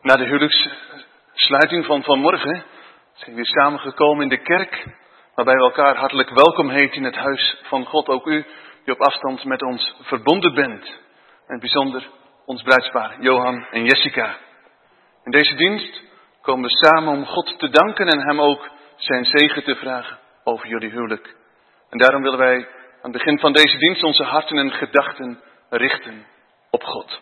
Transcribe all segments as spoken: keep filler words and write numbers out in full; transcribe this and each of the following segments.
Na de huwelijkssluiting van vanmorgen zijn we weer samengekomen in de kerk, waarbij we elkaar hartelijk welkom heten in het huis van God. Ook u die op afstand met ons verbonden bent. En in het bijzonder ons bruidspaar Johan en Jessica. In deze dienst komen we samen om God te danken en hem ook zijn zegen te vragen over jullie huwelijk. En daarom willen wij aan het begin van deze dienst onze harten en gedachten richten op God.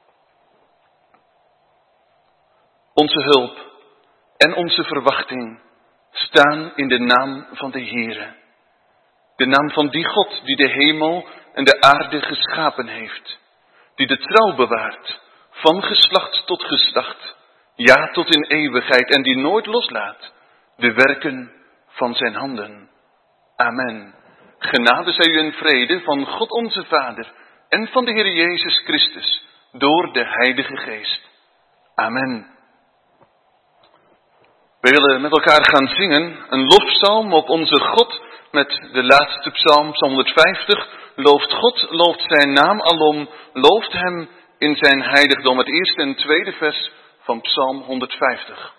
Onze hulp en onze verwachting staan in de naam van de Heere. De naam van die God die de hemel en de aarde geschapen heeft. Die de trouw bewaart van geslacht tot geslacht. Ja, tot in eeuwigheid. En die nooit loslaat de werken van zijn handen. Amen. Genade zij u en vrede van God onze Vader en van de Heer Jezus Christus door de Heilige Geest. Amen. We willen met elkaar gaan zingen een lofpsalm op onze God met de laatste psalm, psalm honderdvijftig. Looft God, looft zijn naam alom, looft hem in zijn heiligdom. Het eerste en tweede vers van psalm honderdvijftig.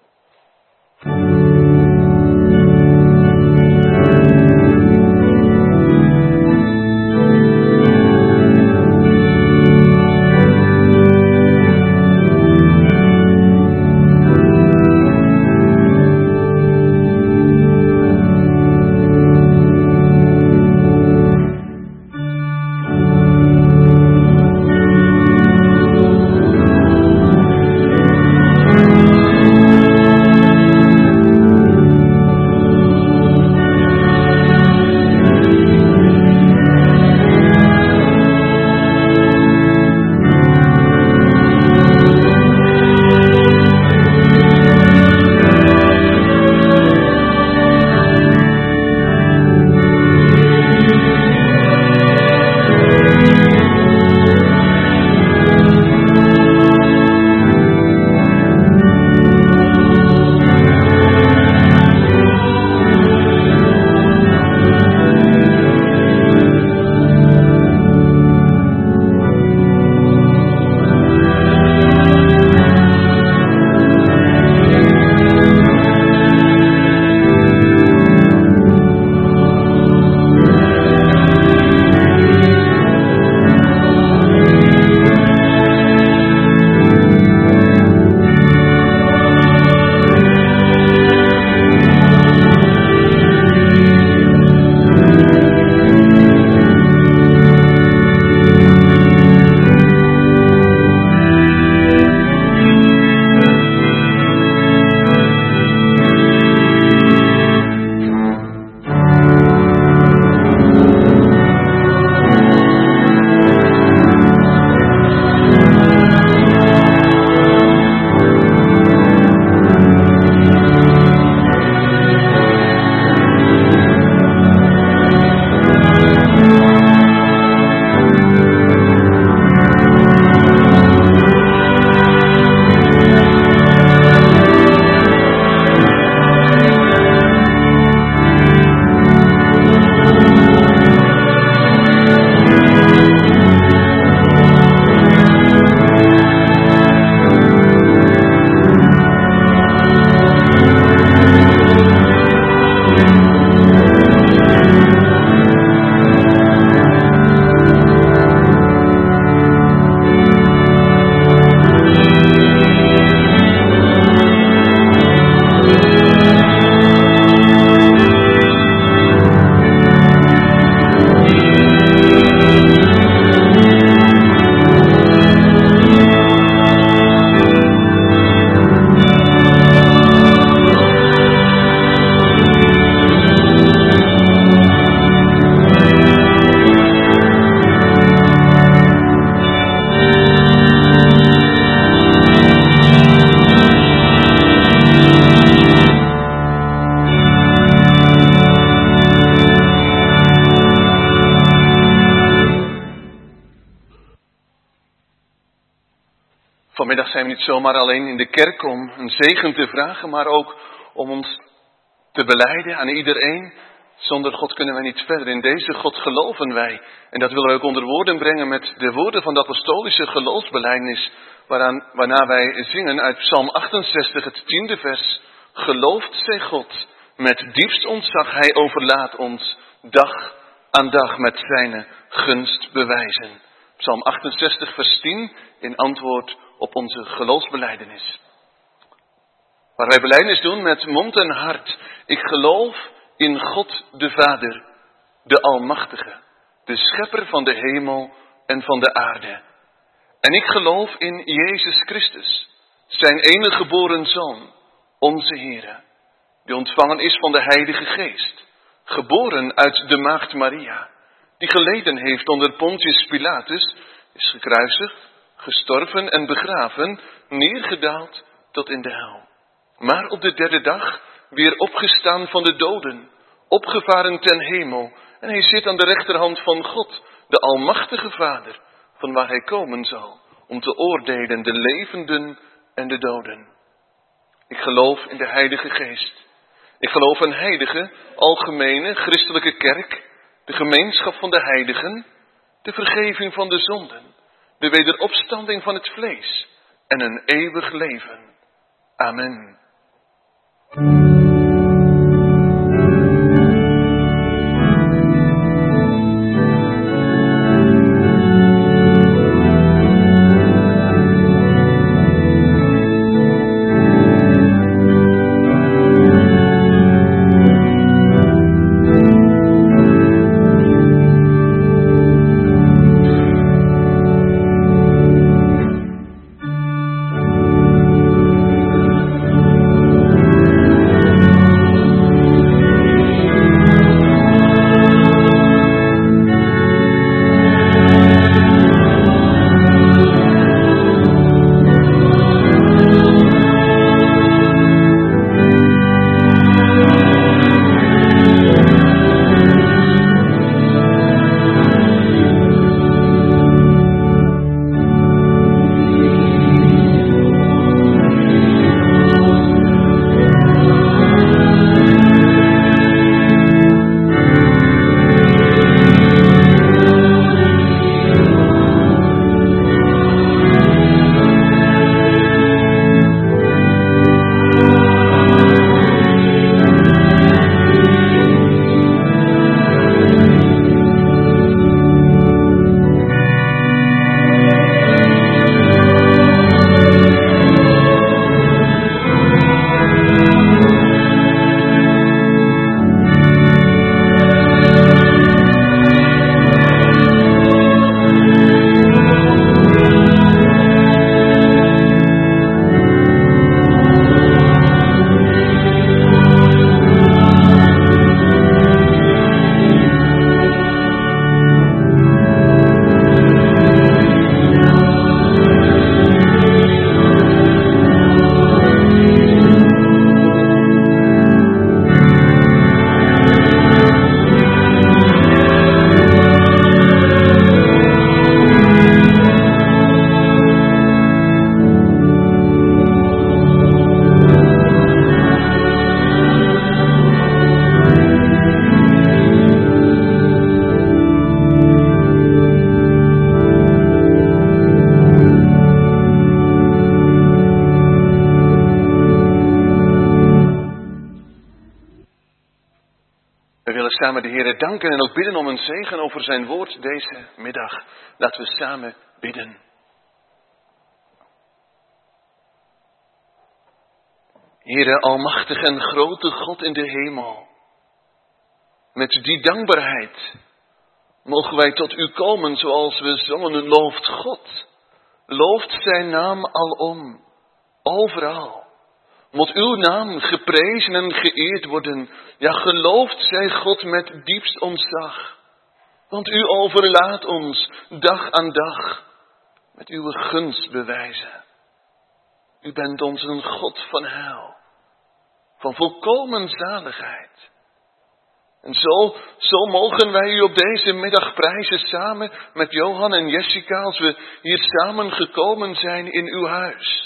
Vanmiddag zijn we niet zomaar alleen in de kerk om een zegen te vragen, maar ook om ons te belijden aan iedereen Zonder God kunnen wij niet verder. In deze God geloven wij. En dat willen we ook onder woorden brengen met de woorden van de apostolische geloofsbelijdenis. Waaraan, waarna wij zingen uit Psalm achtenzestig, het tiende vers. Gelooft zij God, met diepst ontzag hij overlaat ons. Dag aan dag met zijn gunst bewijzen. Psalm achtenzestig, vers tien, in antwoord op onze geloofsbelijdenis. Waar wij belijdenis doen met mond en hart. Ik geloof in God de Vader, de Almachtige, de Schepper van de hemel en van de aarde. En ik geloof in Jezus Christus, zijn enige geboren Zoon, onze Heere, die ontvangen is van de Heilige Geest, geboren uit de Maagd Maria, die geleden heeft onder Pontius Pilatus, is gekruisigd, gestorven en begraven, neergedaald tot in de hel. Maar op de derde dag weer opgestaan van de doden, opgevaren ten hemel, en hij zit aan de rechterhand van God, de Almachtige Vader, van waar hij komen zal, om te oordelen de levenden en de doden. Ik geloof in de Heilige Geest. Ik geloof een heilige, algemene, christelijke kerk, de gemeenschap van de heiligen, de vergeving van de zonden, de wederopstanding van het vlees en een eeuwig leven. Amen. Samen de Heere danken en ook bidden om een zegen over zijn woord deze middag. Laten we samen bidden. Heere, almachtig en grote God in de hemel. Met die dankbaarheid mogen wij tot u komen zoals we zongen. Looft God. Looft zijn naam alom. Overal. Moet uw naam geprezen en geëerd worden. Ja, gelooft zij God met diepst ontzag. Want u overlaat ons dag aan dag met uw gunst bewijzen. U bent ons een God van heil. Van volkomen zaligheid. En zo, zo mogen wij u op deze middag prijzen samen met Johan en Jessica als we hier samen gekomen zijn in uw huis.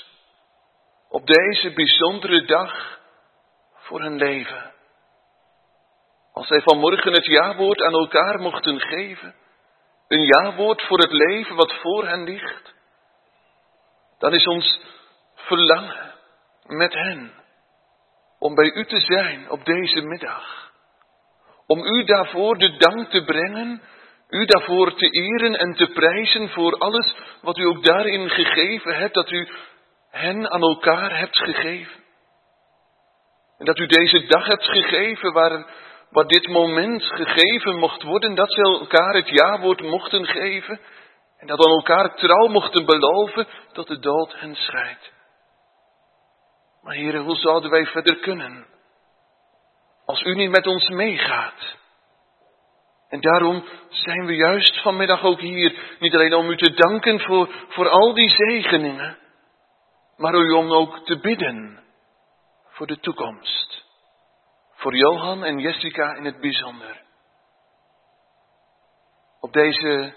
Op deze bijzondere dag voor hun leven. Als zij vanmorgen het jawoord aan elkaar mochten geven, een jawoord voor het leven wat voor hen ligt, dan is ons verlangen met hen om bij u te zijn op deze middag. Om u daarvoor de dank te brengen, u daarvoor te eren en te prijzen voor alles wat u ook daarin gegeven hebt, dat u hen aan elkaar hebt gegeven. En dat u deze dag hebt gegeven waar, waar dit moment gegeven mocht worden, dat ze elkaar het jawoord mochten geven en dat aan elkaar trouw mochten beloven tot de dood hen scheidt. Maar Heere, hoe zouden wij verder kunnen als u niet met ons meegaat? En daarom zijn we juist vanmiddag ook hier, niet alleen om u te danken voor, voor al die zegeningen, maar u om ook te bidden voor de toekomst. Voor Johan en Jessica in het bijzonder. Op deze,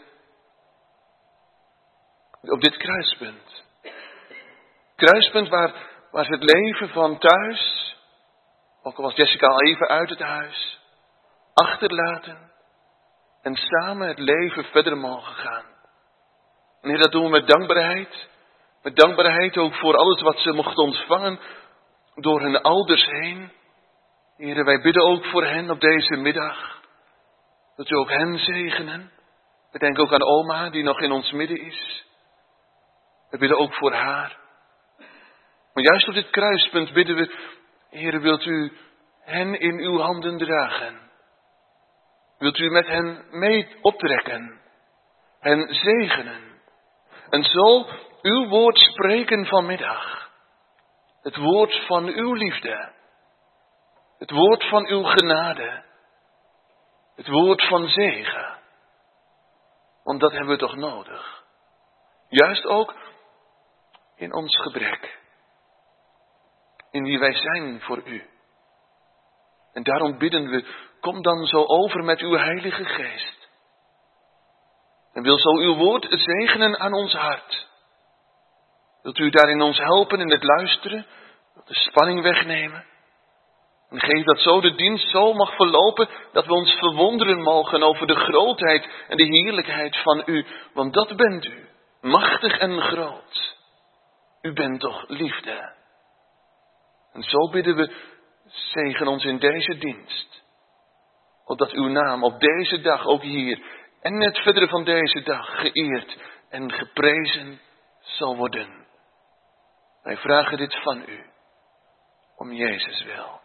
op dit kruispunt. Kruispunt waar, waar ze het leven van thuis, ook al was Jessica al even uit het huis, achterlaten en samen het leven verder mogen gaan. En Heer, dat doen we met dankbaarheid. Met dankbaarheid ook voor alles wat ze mochten ontvangen door hun ouders heen. Heer, wij bidden ook voor hen op deze middag. Dat u ook hen zegenen. We denken ook aan oma die nog in ons midden is. We bidden ook voor haar. Maar juist op dit kruispunt bidden we, Heer, wilt u hen in uw handen dragen? Wilt u met hen mee optrekken? Hen zegenen? En zo uw woord spreken vanmiddag. Het woord van uw liefde. Het woord van uw genade. Het woord van zegen. Want dat hebben we toch nodig. Juist ook in ons gebrek. In wie wij zijn voor u. En daarom bidden we, kom dan zo over met uw Heilige Geest. En wil zo uw woord zegenen aan ons hart. Wilt u daarin ons helpen in het luisteren, de spanning wegnemen. En geef dat zo de dienst zo mag verlopen, dat we ons verwonderen mogen over de grootheid en de heerlijkheid van u. Want dat bent u, machtig en groot. U bent toch liefde. En zo bidden we, zegen ons in deze dienst. Opdat uw naam op deze dag ook hier en in het verdere van deze dag geëerd en geprezen zal worden. Wij vragen dit van u, om Jezus wil.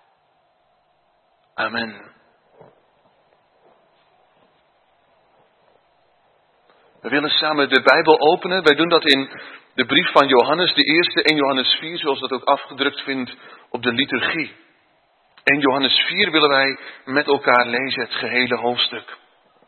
Amen. We willen samen de Bijbel openen. Wij doen dat in de brief van Johannes, de eerste, één Johannes vier, zoals dat ook afgedrukt vindt op de liturgie. één Johannes vier willen wij met elkaar lezen, het gehele hoofdstuk.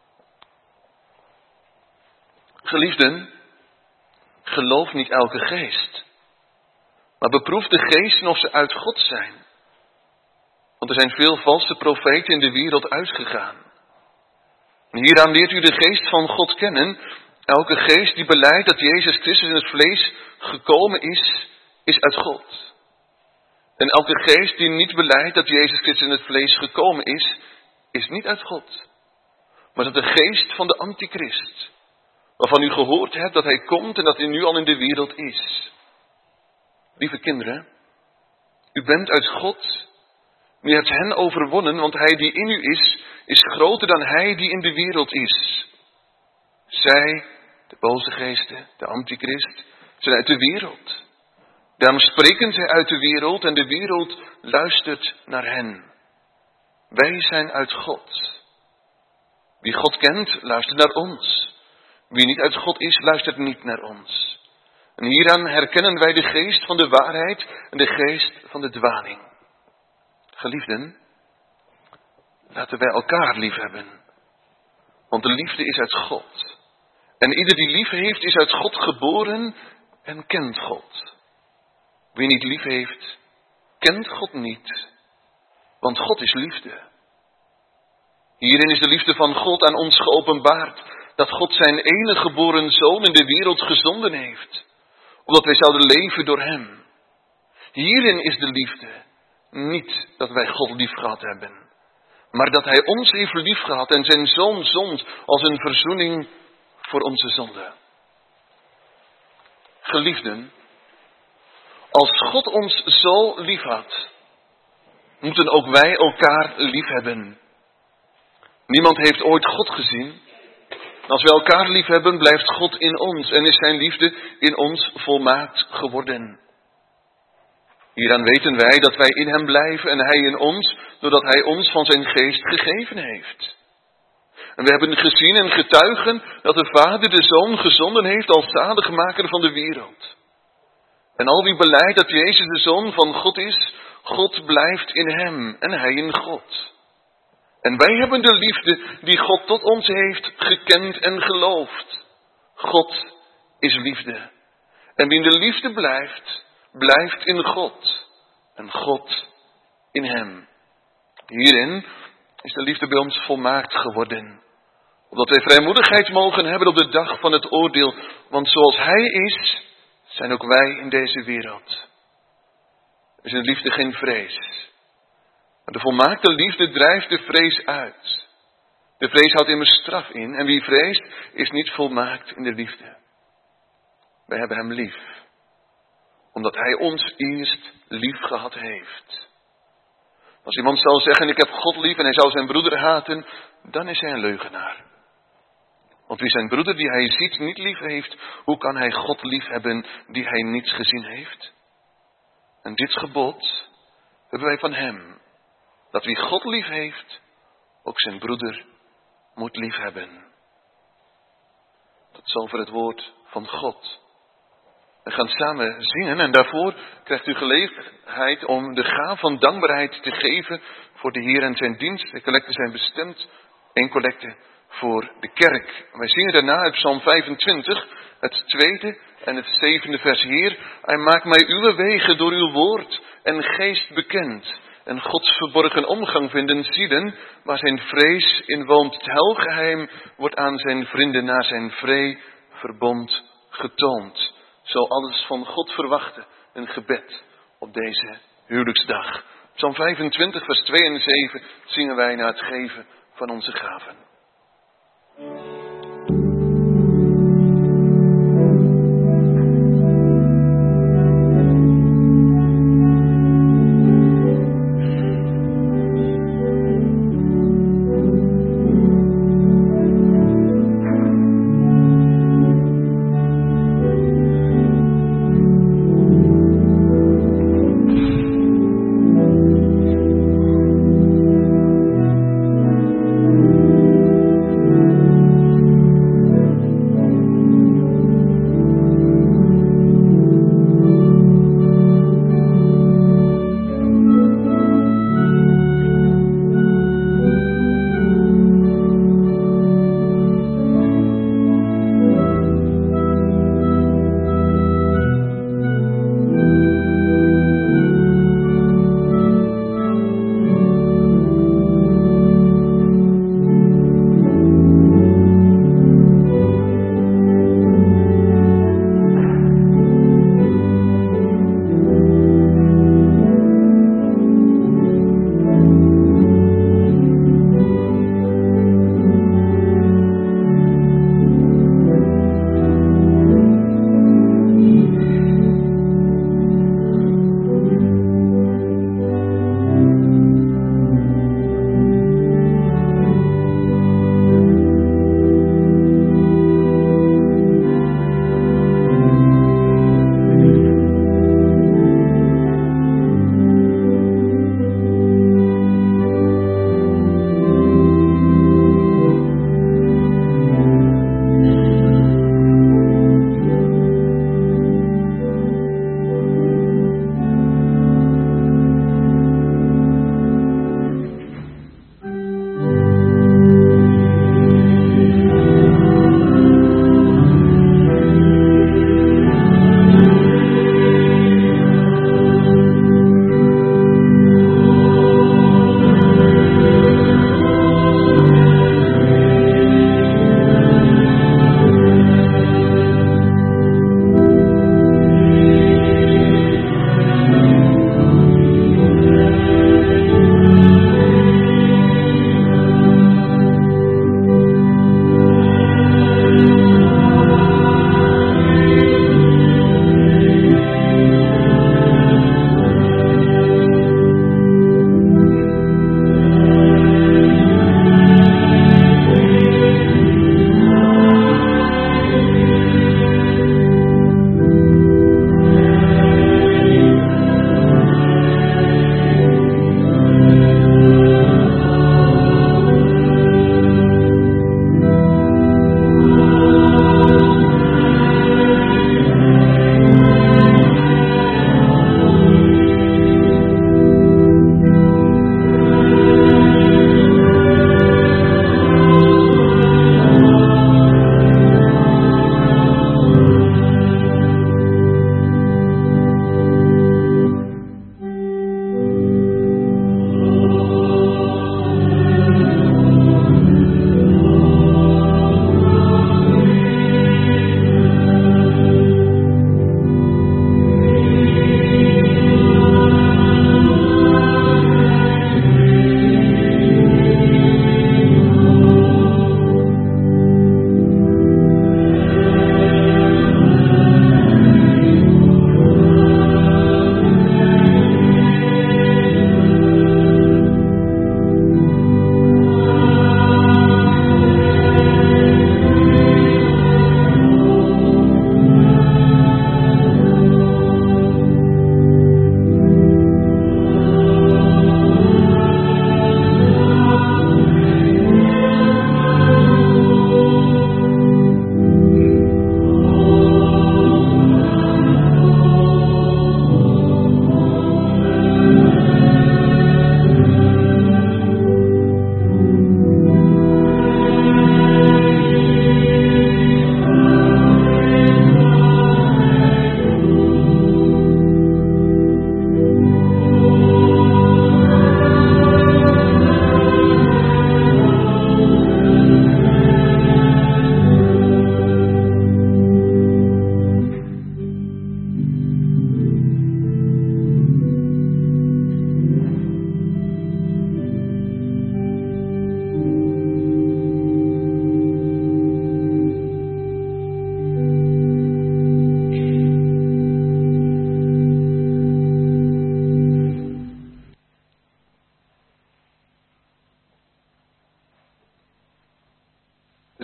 Geliefden, geloof niet elke geest, maar beproef de geesten of ze uit God zijn. Want er zijn veel valse profeten in de wereld uitgegaan. En hieraan leert u de geest van God kennen. Elke geest die belijdt dat Jezus Christus in het vlees gekomen is, is uit God. En elke geest die niet belijdt dat Jezus Christus in het vlees gekomen is, is niet uit God. Maar dat de geest van de antichrist, waarvan u gehoord hebt dat hij komt en dat hij nu al in de wereld is. Lieve kinderen, u bent uit God. U hebt hen overwonnen, want hij die in u is, is groter dan hij die in de wereld is. Zij, de boze geesten, de antichrist, zijn uit de wereld. Daarom spreken zij uit de wereld en de wereld luistert naar hen. Wij zijn uit God. Wie God kent, luistert naar ons. Wie niet uit God is, luistert niet naar ons. En hieraan herkennen wij de geest van de waarheid en de geest van de dwaling. Geliefden, laten wij elkaar lief hebben. Want de liefde is uit God. En ieder die lief heeft, is uit God geboren en kent God. Wie niet lief heeft, kent God niet. Want God is liefde. Hierin is de liefde van God aan ons geopenbaard. Dat God zijn enige geboren zoon in de wereld gezonden heeft. Opdat wij zouden leven door hem. Hierin is de liefde. Niet dat wij God lief gehad hebben. maar dat hij ons heeft liefgehad en zijn zoon zond als een verzoening voor onze zonde. Geliefden, als God ons zo lief had, moeten ook wij elkaar lief hebben. Niemand heeft ooit God gezien. Als we elkaar lief hebben, blijft God in ons en is zijn liefde in ons volmaakt geworden. Hieraan weten wij dat wij in hem blijven en hij in ons, doordat hij ons van zijn geest gegeven heeft. En we hebben gezien en getuigen dat de Vader de Zoon gezonden heeft als zaligmaker van de wereld. En al wie belijdt dat Jezus de Zoon van God is, God blijft in hem en hij in God. En wij hebben de liefde die God tot ons heeft gekend en geloofd. God is liefde. En wie in de liefde blijft, blijft in God. En God in hem. Hierin is de liefde bij ons volmaakt geworden. Opdat wij vrijmoedigheid mogen hebben op de dag van het oordeel. Want zoals hij is, zijn ook wij in deze wereld. Er is in de liefde geen vrees. Maar de volmaakte liefde drijft de vrees uit. De vrees houdt immers straf in. En wie vreest, is niet volmaakt in de liefde. Wij hebben hem lief. Omdat hij ons eerst lief gehad heeft. Als iemand zou zeggen, ik heb God lief en hij zou zijn broeder haten, dan is hij een leugenaar. Want wie zijn broeder die hij ziet niet lief heeft, hoe kan hij God lief hebben die hij niets gezien heeft? En dit gebod hebben wij van hem. Dat wie God lief heeft, ook zijn broeder moet lief hebben. Tot zover het woord van God. We gaan samen zingen en daarvoor krijgt u gelegenheid om de gaaf van dankbaarheid te geven voor de Heer en zijn dienst. De collecten zijn bestemd, één collecte voor de kerk. Wij zingen daarna uit Psalm vijfentwintig, het tweede en het zevende vers. Heer, hij maakt mij uw wegen door uw woord en geest bekend. En Gods verborgen omgang vinden zielen, waar zijn vrees in woont. Het helgeheim wordt aan zijn vrienden naar zijn vree verbond getoond. Zo alles van God verwachten, een gebed op deze huwelijksdag. Psalm vijfentwintig, vers twee en zeven zingen wij na het geven van onze gaven. Thank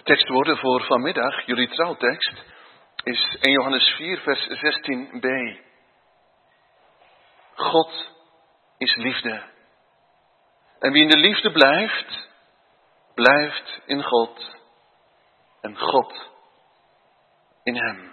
De tekstwoorden voor vanmiddag, jullie trouwtekst, is eerste Johannes vier, vers zestien b. God is liefde. En wie in de liefde blijft, blijft in God. En God in hem.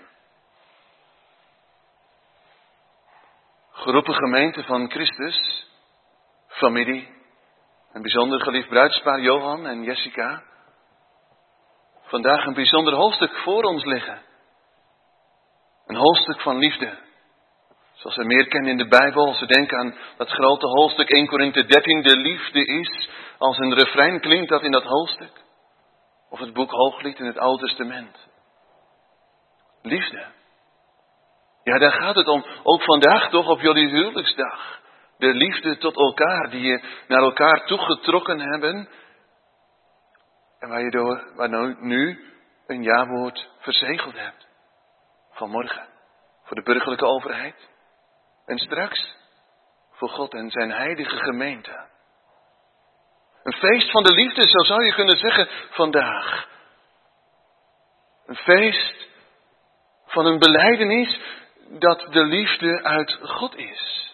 Geroepen gemeente van Christus, familie, een bijzonder geliefd bruidspaar Johan en Jessica. Vandaag een bijzonder hoofdstuk voor ons liggen. Een hoofdstuk van liefde. Zoals we meer kennen in de Bijbel, als we denken aan dat grote hoofdstuk eerste Korinthe dertien, de liefde is, als een refrein klinkt dat in dat hoofdstuk. Of het boek Hooglied in het Oude Testament. Liefde. Ja, daar gaat het om. Ook vandaag toch op jullie huwelijksdag. De liefde tot elkaar, die je naar elkaar toegetrokken hebben. En waar je door, waar nou nu een ja-woord verzegeld hebt. Vanmorgen. Voor de burgerlijke overheid. En straks voor God en zijn heilige gemeente. Een feest van de liefde, zo zou je kunnen zeggen, vandaag. Een feest van een belijdenis dat de liefde uit God is.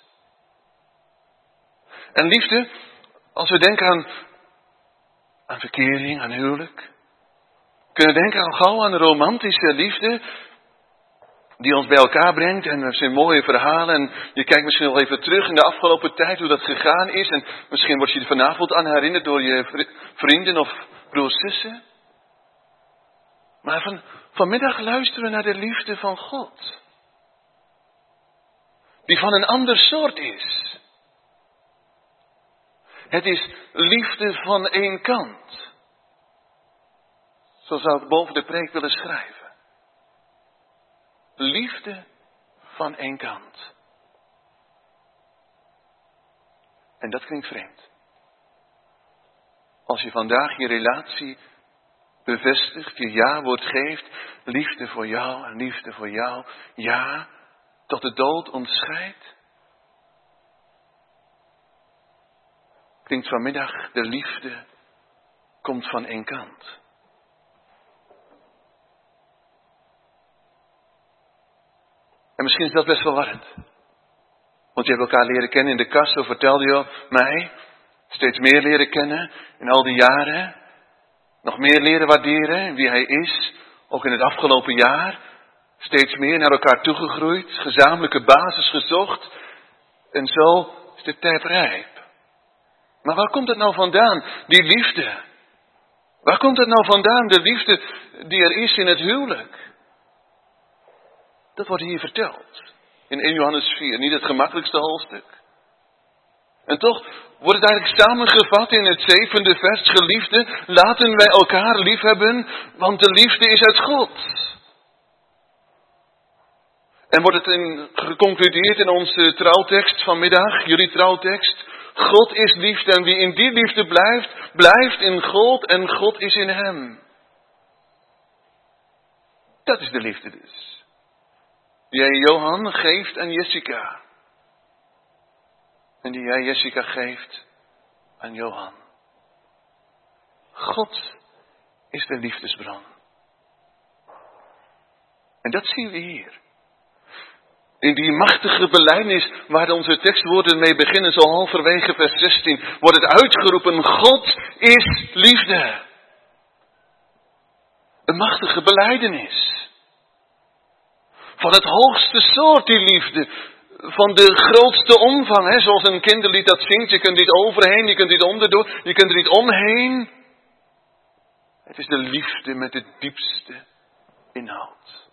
En liefde, als we denken aan, aan verkering, aan huwelijk. Kunnen denken al gauw aan romantische liefde. Die ons bij elkaar brengt en dat zijn mooie verhalen. En je kijkt misschien wel even terug in de afgelopen tijd hoe dat gegaan is. En misschien word je er vanavond aan herinnerd door je vrienden of broers, zussen. Maar van, vanmiddag luisteren we naar de liefde van God. Die van een ander soort is. Het is liefde van één kant. Zo zou ik boven de preek willen schrijven. Liefde van één kant. En dat klinkt vreemd. Als je vandaag je relatie bevestigt, je ja-woord geeft, liefde voor jou en liefde voor jou, ja, tot de dood ontscheidt. Klinkt vanmiddag, de liefde komt van één kant. En misschien is dat best verwarrend. Want je hebt elkaar leren kennen in de kast, zo vertelde je mij. Steeds meer leren kennen in al die jaren. Nog meer leren waarderen wie hij is, ook in het afgelopen jaar. Steeds meer naar elkaar toegegroeid, gezamenlijke basis gezocht. En zo is de tijd rijp. Maar waar komt het nou vandaan, die liefde? Waar komt het nou vandaan, de liefde die er is in het huwelijk? Dat wordt hier verteld. In eerste Johannes vier, niet het gemakkelijkste hoofdstuk. En toch wordt het eigenlijk samengevat in het zevende vers. Geliefde, laten wij elkaar liefhebben, want de liefde is uit God. En wordt het in, geconcludeerd in onze trouwtekst vanmiddag, jullie trouwtekst. God is liefde en wie in die liefde blijft, blijft in God en God is in hem. Dat is de liefde dus. Die jij Johan geeft aan Jessica. En die jij Jessica geeft aan Johan. God is de liefdesbron. En dat zien we hier. In die machtige belijdenis waar onze tekstwoorden mee beginnen, zo halverwege vers zestien, wordt het uitgeroepen, God is liefde. Een machtige belijdenis. Van het hoogste soort die liefde. Van de grootste omvang. Hè? Zoals een kinderlied dat zingt. Je kunt niet overheen, je kunt niet onderdoor, je kunt er niet omheen. Het is de liefde met de diepste inhoud.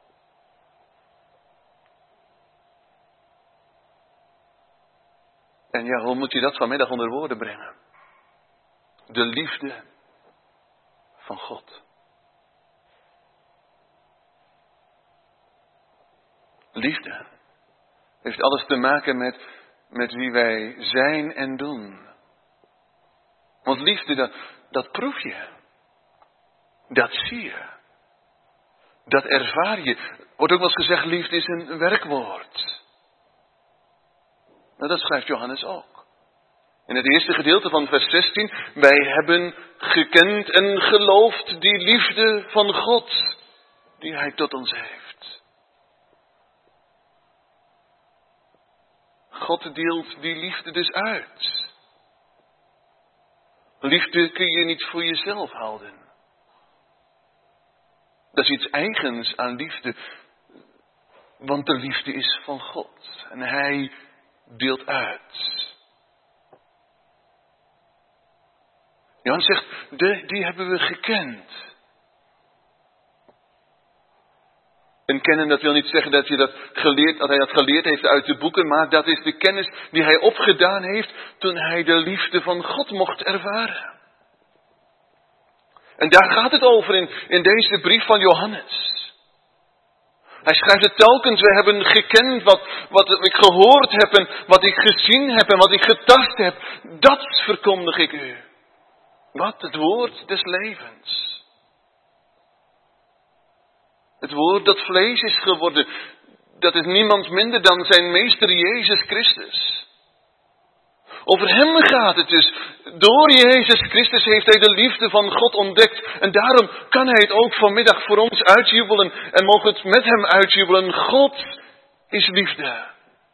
En ja, hoe moet je dat vanmiddag onder woorden brengen? De liefde van God. Liefde heeft alles te maken met, met wie wij zijn en doen. Want liefde, dat, dat proef je. Dat zie je. Dat ervaar je. Wordt ook wel eens gezegd, liefde is een werkwoord. Nou, dat schrijft Johannes ook. In het eerste gedeelte van vers zestien. Wij hebben gekend en geloofd die liefde van God die Hij tot ons heeft. God deelt die liefde dus uit. Liefde kun je niet voor jezelf houden. Dat is iets eigens aan liefde. Want de liefde is van God. En Hij deelt uit. Johannes zegt, de, die hebben we gekend. En kennen, dat wil niet zeggen dat, je dat, geleerd, dat hij dat geleerd heeft uit de boeken. Maar dat is de kennis die hij opgedaan heeft toen hij de liefde van God mocht ervaren. En daar gaat het over in, in deze brief van Johannes. Hij schrijft het telkens, we hebben gekend wat, wat ik gehoord heb en wat ik gezien heb en wat ik getast heb. Dat verkondig ik u. Wat? Het woord des levens. Het woord dat vlees is geworden, dat is niemand minder dan zijn meester Jezus Christus. Over hem gaat het dus. Door Jezus Christus heeft hij de liefde van God ontdekt. En daarom kan hij het ook vanmiddag voor ons uitjubelen. En mogen het met hem uitjubelen. God is liefde.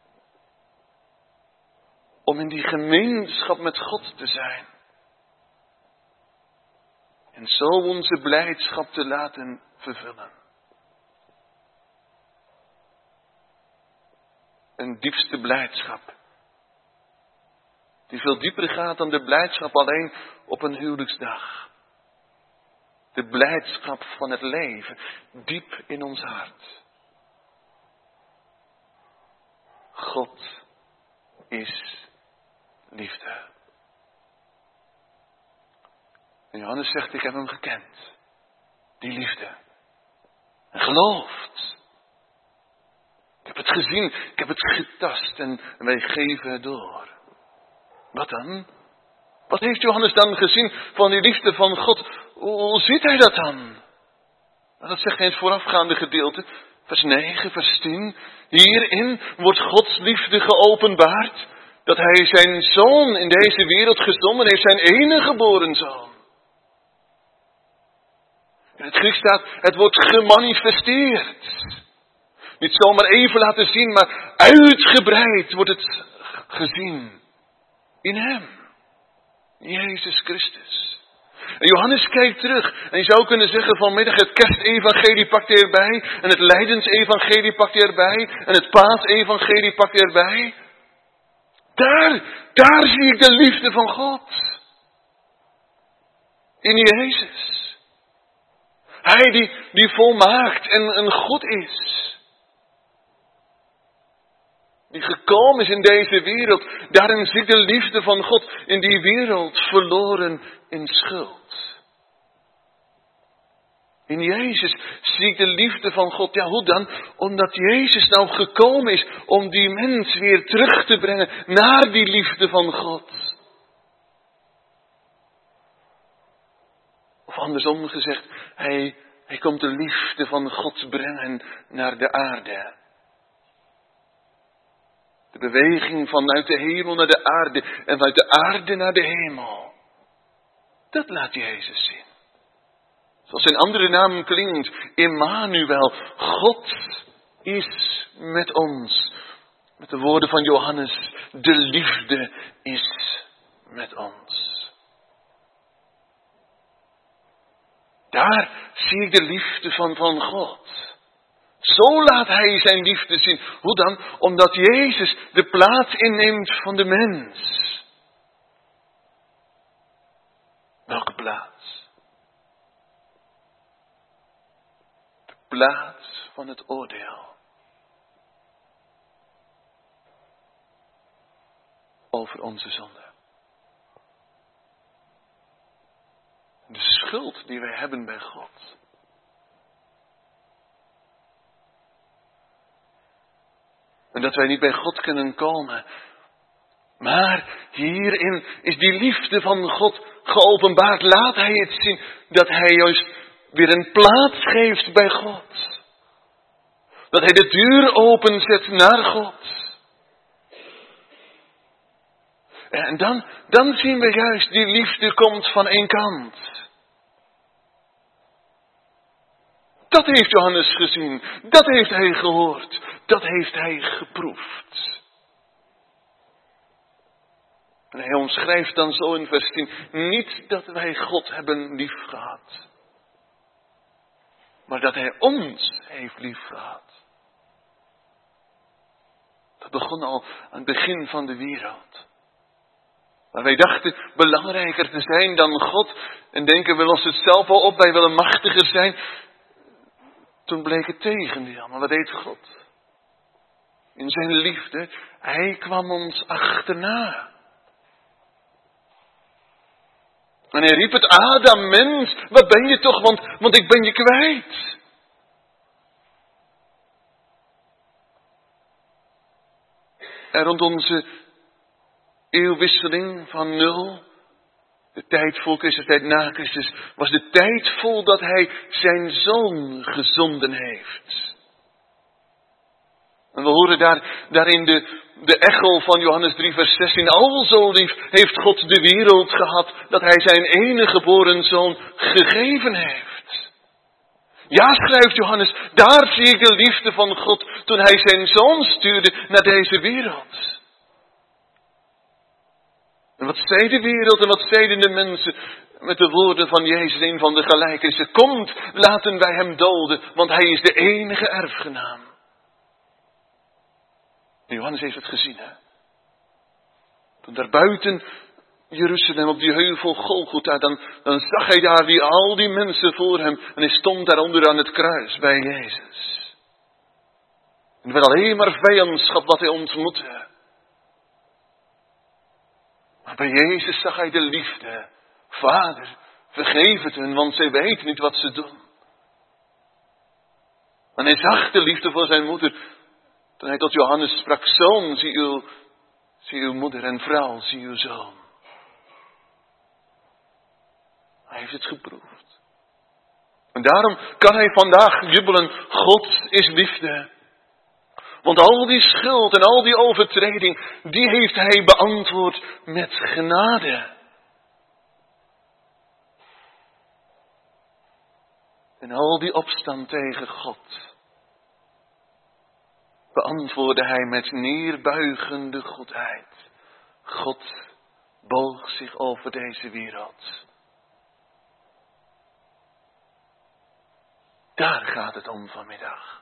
Om in die gemeenschap met God te zijn. En zo onze blijdschap te laten vervullen. Een diepste blijdschap. Die veel dieper gaat dan de blijdschap alleen op een huwelijksdag. De blijdschap van het leven. Diep in ons hart. God is liefde. En Johannes zegt, ik heb hem gekend. Die liefde. En geloofd. Ik heb het gezien. Ik heb het getast. En wij geven het door. Wat dan? Wat heeft Johannes dan gezien van die liefde van God? Hoe, hoe ziet hij dat dan? Nou, dat zegt hij in het voorafgaande gedeelte. Vers negen, vers tien. Hierin wordt Gods liefde geopenbaard. Dat hij zijn zoon in deze wereld gezonden heeft. Zijn enige geboren zoon. In het Grieks staat, het wordt gemanifesteerd. Niet zomaar even laten zien, maar uitgebreid wordt het gezien. In hem. Jezus Christus. En Johannes kijkt terug. En je zou kunnen zeggen vanmiddag het kerstevangelie pakt hij erbij. En het lijdensevangelie pakt hij erbij. En het paasevangelie pakt hij erbij. Daar, daar zie ik de liefde van God. In Jezus. Hij die, die volmaakt en, en goed is. Die gekomen is in deze wereld. Daarin zie ik de liefde van God in die wereld verloren in schuld. In Jezus zie ik de liefde van God. Ja, hoe dan? Omdat Jezus nou gekomen is om die mens weer terug te brengen naar die liefde van God. Of andersom gezegd, hij, hij komt de liefde van God brengen naar de aarde. De beweging vanuit de hemel naar de aarde en vanuit de aarde naar de hemel. Dat laat Jezus zien. Zoals zijn andere naam klinkt, Immanuel, God is met ons. Met de woorden van Johannes, de liefde is met ons. Daar zie ik de liefde van, van God. Zo laat hij zijn liefde zien. Hoe dan? Omdat Jezus de plaats inneemt van de mens. Welke plaats? De plaats van het oordeel. Over onze zonde. De schuld die wij hebben bij God. En dat wij niet bij God kunnen komen. Maar hierin is die liefde van God geopenbaard. Laat hij het zien dat hij juist weer een plaats geeft bij God. Dat hij de deur openzet naar God. En dan, dan zien we juist, die liefde komt van één kant. Dat heeft Johannes gezien. Dat heeft hij gehoord. Dat heeft hij geproefd. En hij omschrijft dan zo in vers tien. Niet dat wij God hebben liefgehad. Maar dat hij ons heeft liefgehad. Dat begon al aan het begin van de wereld. Maar wij dachten belangrijker te zijn dan God. En denken we lossen het zelf al op. Wij willen machtiger zijn. Toen bleek het tegendeel. Maar wat deed God? In zijn liefde. Hij kwam ons achterna. En hij riep het, Adam, mens, waar ben je toch? Want, want ik ben je kwijt. En rond onze eeuwwisseling van nul, de tijd voor Christus, de tijd na Christus, was de tijd vol dat hij zijn zoon gezonden heeft. En we horen daar, daarin de, de echo van Johannes drie vers zestien. Al zo lief heeft God de wereld gehad, dat hij zijn enige geboren zoon gegeven heeft. Ja, schrijft Johannes, daar zie ik de liefde van God toen hij zijn zoon stuurde naar deze wereld. En wat zei de wereld en wat zeiden de mensen met de woorden van Jezus, een van de gelijkenissen? Komt, laten wij hem doden, want hij is de enige erfgenaam. Johannes heeft het gezien, hè. Toen daar buiten Jeruzalem op die heuvel Golgotha, dan, dan zag hij daar die, al die mensen voor hem. En hij stond daaronder aan het kruis bij Jezus. En wel alleen maar vijandschap wat hij ontmoette. Maar bij Jezus zag hij de liefde. Vader, vergeef het hen, want zij weten niet wat ze doen. En hij zag de liefde voor zijn moeder. Toen hij tot Johannes sprak, zoon, zie uw, zie uw moeder en vrouw, zie uw zoon. Hij heeft het geproefd. En daarom kan hij vandaag jubelen, God is liefde. Want al die schuld en al die overtreding, die heeft hij beantwoord met genade. En al die opstand tegen God, beantwoordde hij met neerbuigende goedheid. God boog zich over deze wereld. Daar gaat het om vanmiddag.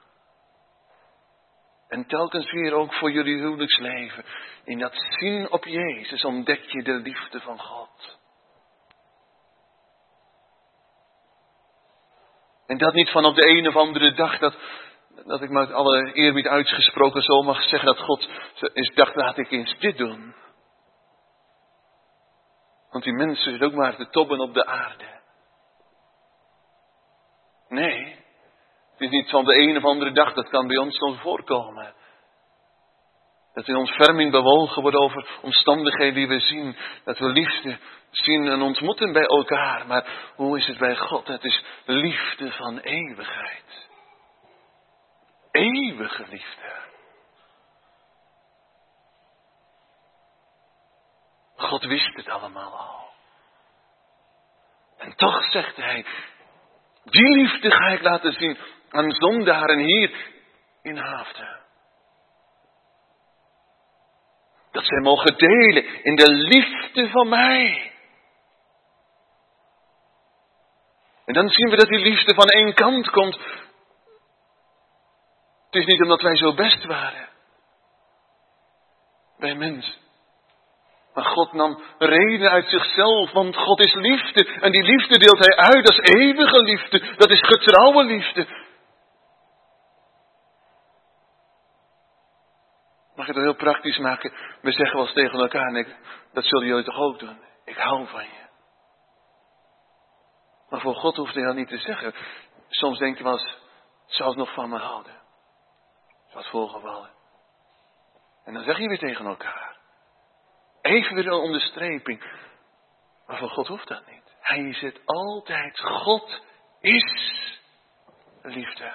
En telkens weer ook voor jullie huwelijksleven. In dat zien op Jezus ontdek je de liefde van God. En dat niet van op de een of andere dag dat, dat ik met alle eerbied uitgesproken zo mag zeggen dat God is dacht, laat ik eens dit doen. Want die mensen zitten ook maar te tobben op de aarde. Nee. Het is niet van de een of andere dag, dat kan bij ons nog voorkomen. Dat we in ontferming bewogen worden over omstandigheden die we zien. Dat we liefde zien en ontmoeten bij elkaar. Maar hoe is het bij God? Het is liefde van eeuwigheid. Eeuwige liefde. God wist het allemaal al. En toch zegt hij, die liefde ga ik laten zien aan zondaren hier in Haaften. Dat zij mogen delen in de liefde van mij. En dan zien we dat die liefde van één kant komt. Het is niet omdat wij zo best waren. Wij mensen. Maar God nam reden uit zichzelf, want God is liefde. En die liefde deelt hij uit, dat is eeuwige liefde. Dat is getrouwe liefde. Mag ik het heel praktisch maken? We zeggen wel eens tegen elkaar, en ik, dat zullen jullie toch ook doen. Ik hou van je. Maar voor God hoeft hij dat niet te zeggen. Soms denk je wel eens, zou het nog van me houden? Zoals voorgevallen. En dan zeg je weer tegen elkaar. Even weer een onderstreping. Maar voor God hoeft dat niet. Hij zit altijd. God is liefde.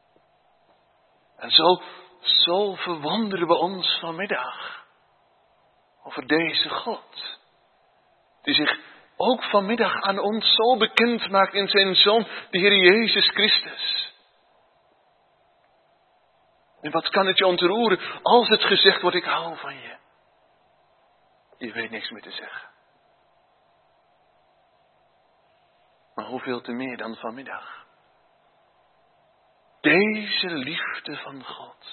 En zo, zo verwonderen we ons vanmiddag. over deze God. Die zich ook vanmiddag aan ons zo bekend maakt in zijn Zoon, de Heer Jezus Christus. En wat kan het je ontroeren als het gezegd wordt, ik hou van je. Je weet niks meer te zeggen. Maar hoeveel te meer dan vanmiddag. Deze liefde van God.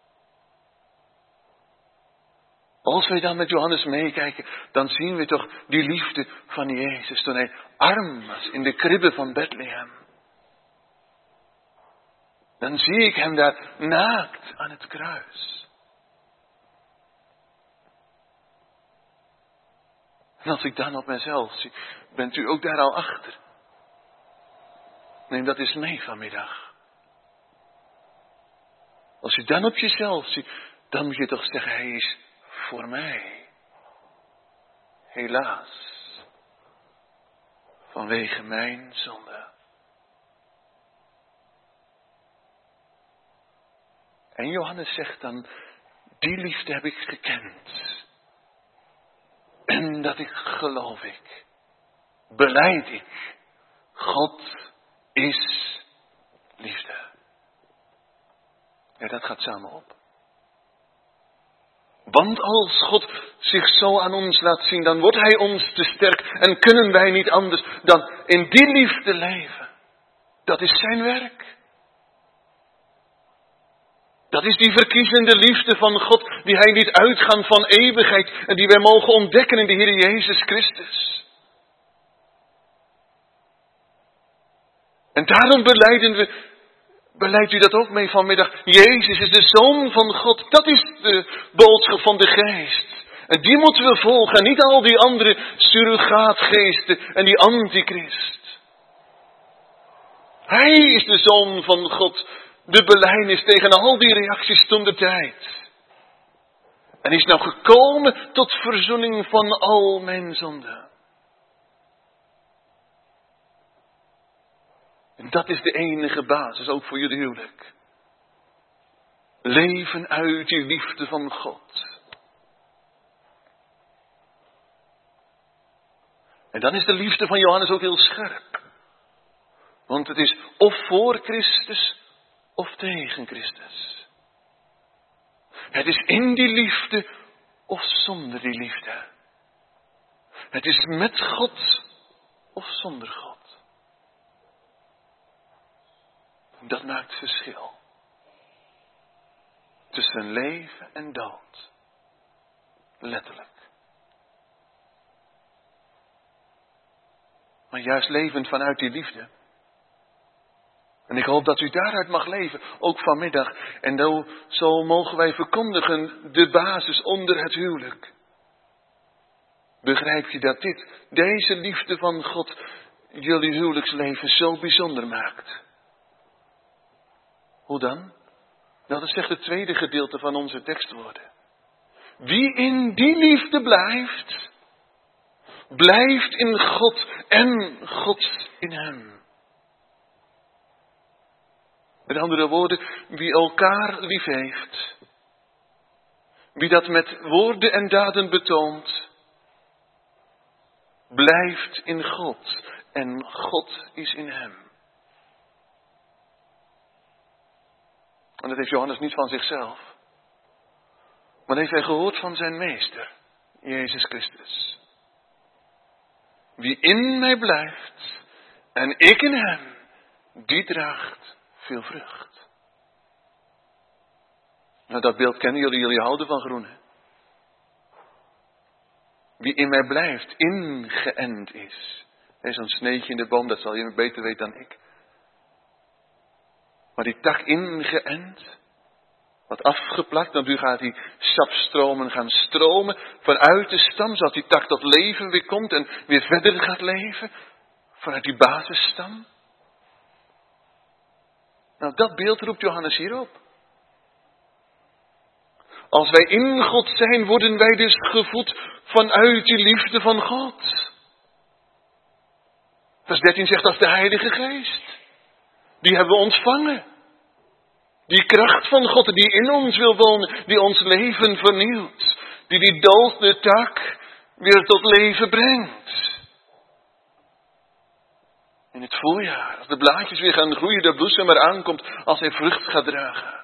Als wij dan met Johannes meekijken, dan zien we toch die liefde van Jezus toen hij arm was in de kribbe van Bethlehem. Dan zie ik hem daar naakt aan het kruis. En als ik dan op mezelf zie, bent u ook daar al achter. Neem dat eens mee vanmiddag. Als je dan op jezelf ziet, dan moet je toch zeggen, hij is voor mij. Helaas. Vanwege mijn zonde. En Johannes zegt dan, die liefde heb ik gekend. En dat ik geloof ik. Belijd ik. God is liefde. Ja, dat gaat samen op. Want als God zich zo aan ons laat zien, dan wordt hij ons te sterk. En kunnen wij niet anders dan in die liefde leven. Dat is zijn werk. Dat is die verkiezende liefde van God, die hij liet uitgaan van eeuwigheid. En die wij mogen ontdekken in de Heer Jezus Christus. En daarom belijden we, beleidt u dat ook mee vanmiddag. Jezus is de Zoon van God. Dat is de boodschap van de Geest. En die moeten we volgen. Niet al die andere surrogaatgeesten en die antichrist. Hij is de Zoon van God. De belijdenis tegen al die reacties toen de tijd. En is nou gekomen tot verzoening van al mijn zonden. En dat is de enige basis, ook voor jullie huwelijk. Leven uit die liefde van God. En dan is de liefde van Johannes ook heel scherp. Want het is of voor Christus of tegen Christus. Het is in die liefde of zonder die liefde. Het is met God of zonder God. Dat maakt verschil. Tussen leven en dood. Letterlijk. Maar juist levend vanuit die liefde. En ik hoop dat u daaruit mag leven, ook vanmiddag. En dan, zo mogen wij verkondigen de basis onder het huwelijk. Begrijp je dat dit, deze liefde van God, jullie huwelijksleven zo bijzonder maakt? Hoe dan? Nou, dat zegt het tweede gedeelte van onze tekstwoorden. Wie in die liefde blijft, blijft in God en God in hem. Met andere woorden, wie elkaar lief heeft, wie dat met woorden en daden betoont, blijft in God en God is in hem. En dat heeft Johannes niet van zichzelf, maar dat heeft hij gehoord van zijn meester, Jezus Christus. Wie in mij blijft en ik in hem, die draagt veel vrucht. Nou, dat beeld kennen jullie, jullie houden van groen. Hè? Wie in mij blijft, ingeënt is. Er is zo'n sneetje in de boom, dat zal je beter weten dan ik. Maar die tak ingeënt, wat afgeplakt, dan nu gaat die sapstromen gaan stromen vanuit de stam, zodat die tak tot leven weer komt en weer verder gaat leven, vanuit die basisstam. Nou, dat beeld roept Johannes hier op. Als wij in God zijn, worden wij dus gevoed vanuit die liefde van God. Vers dertien zegt, dat is de Heilige Geest. Die hebben we ontvangen. Die kracht van God die in ons wil wonen, die ons leven vernieuwt. die die dode tak weer tot leven brengt. In het voorjaar, als de blaadjes weer gaan groeien, de bloesem er aankomt, als hij vrucht gaat dragen.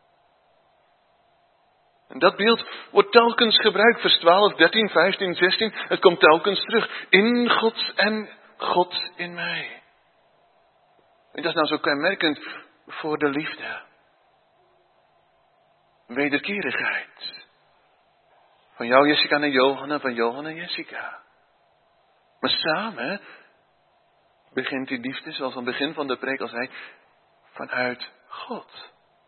En dat beeld wordt telkens gebruikt, vers twaalf, dertien, vijftien, zestien. Het komt telkens terug. In God en God in mij. En dat is nou zo kenmerkend voor de liefde. Wederkerigheid. Van jou Jessica naar Johanna, van Johanna naar Jessica. Maar samen begint die liefde, zoals aan het begin van de preek al zei, vanuit God.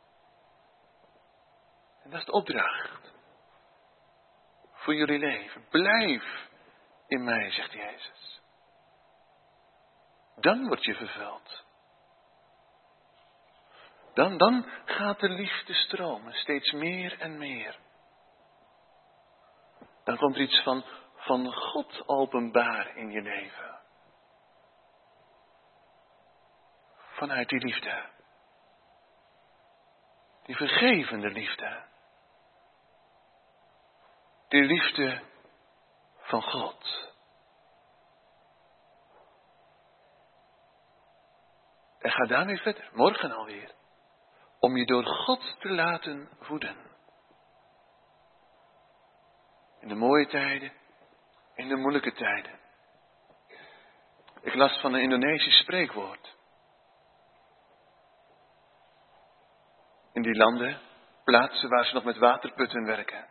En dat is de opdracht. Voor jullie leven. Blijf in mij, zegt Jezus. Dan word je vervuld. Dan, dan gaat de liefde stromen, steeds meer en meer. Dan komt er iets van, van God openbaar in je leven. Vanuit die liefde. Die vergevende liefde. Die liefde van God. En ga daarmee verder, morgen alweer. Om je door God te laten voeden. In de mooie tijden, in de moeilijke tijden. Ik las van een Indonesisch spreekwoord. In die landen, plaatsen waar ze nog met waterputten werken.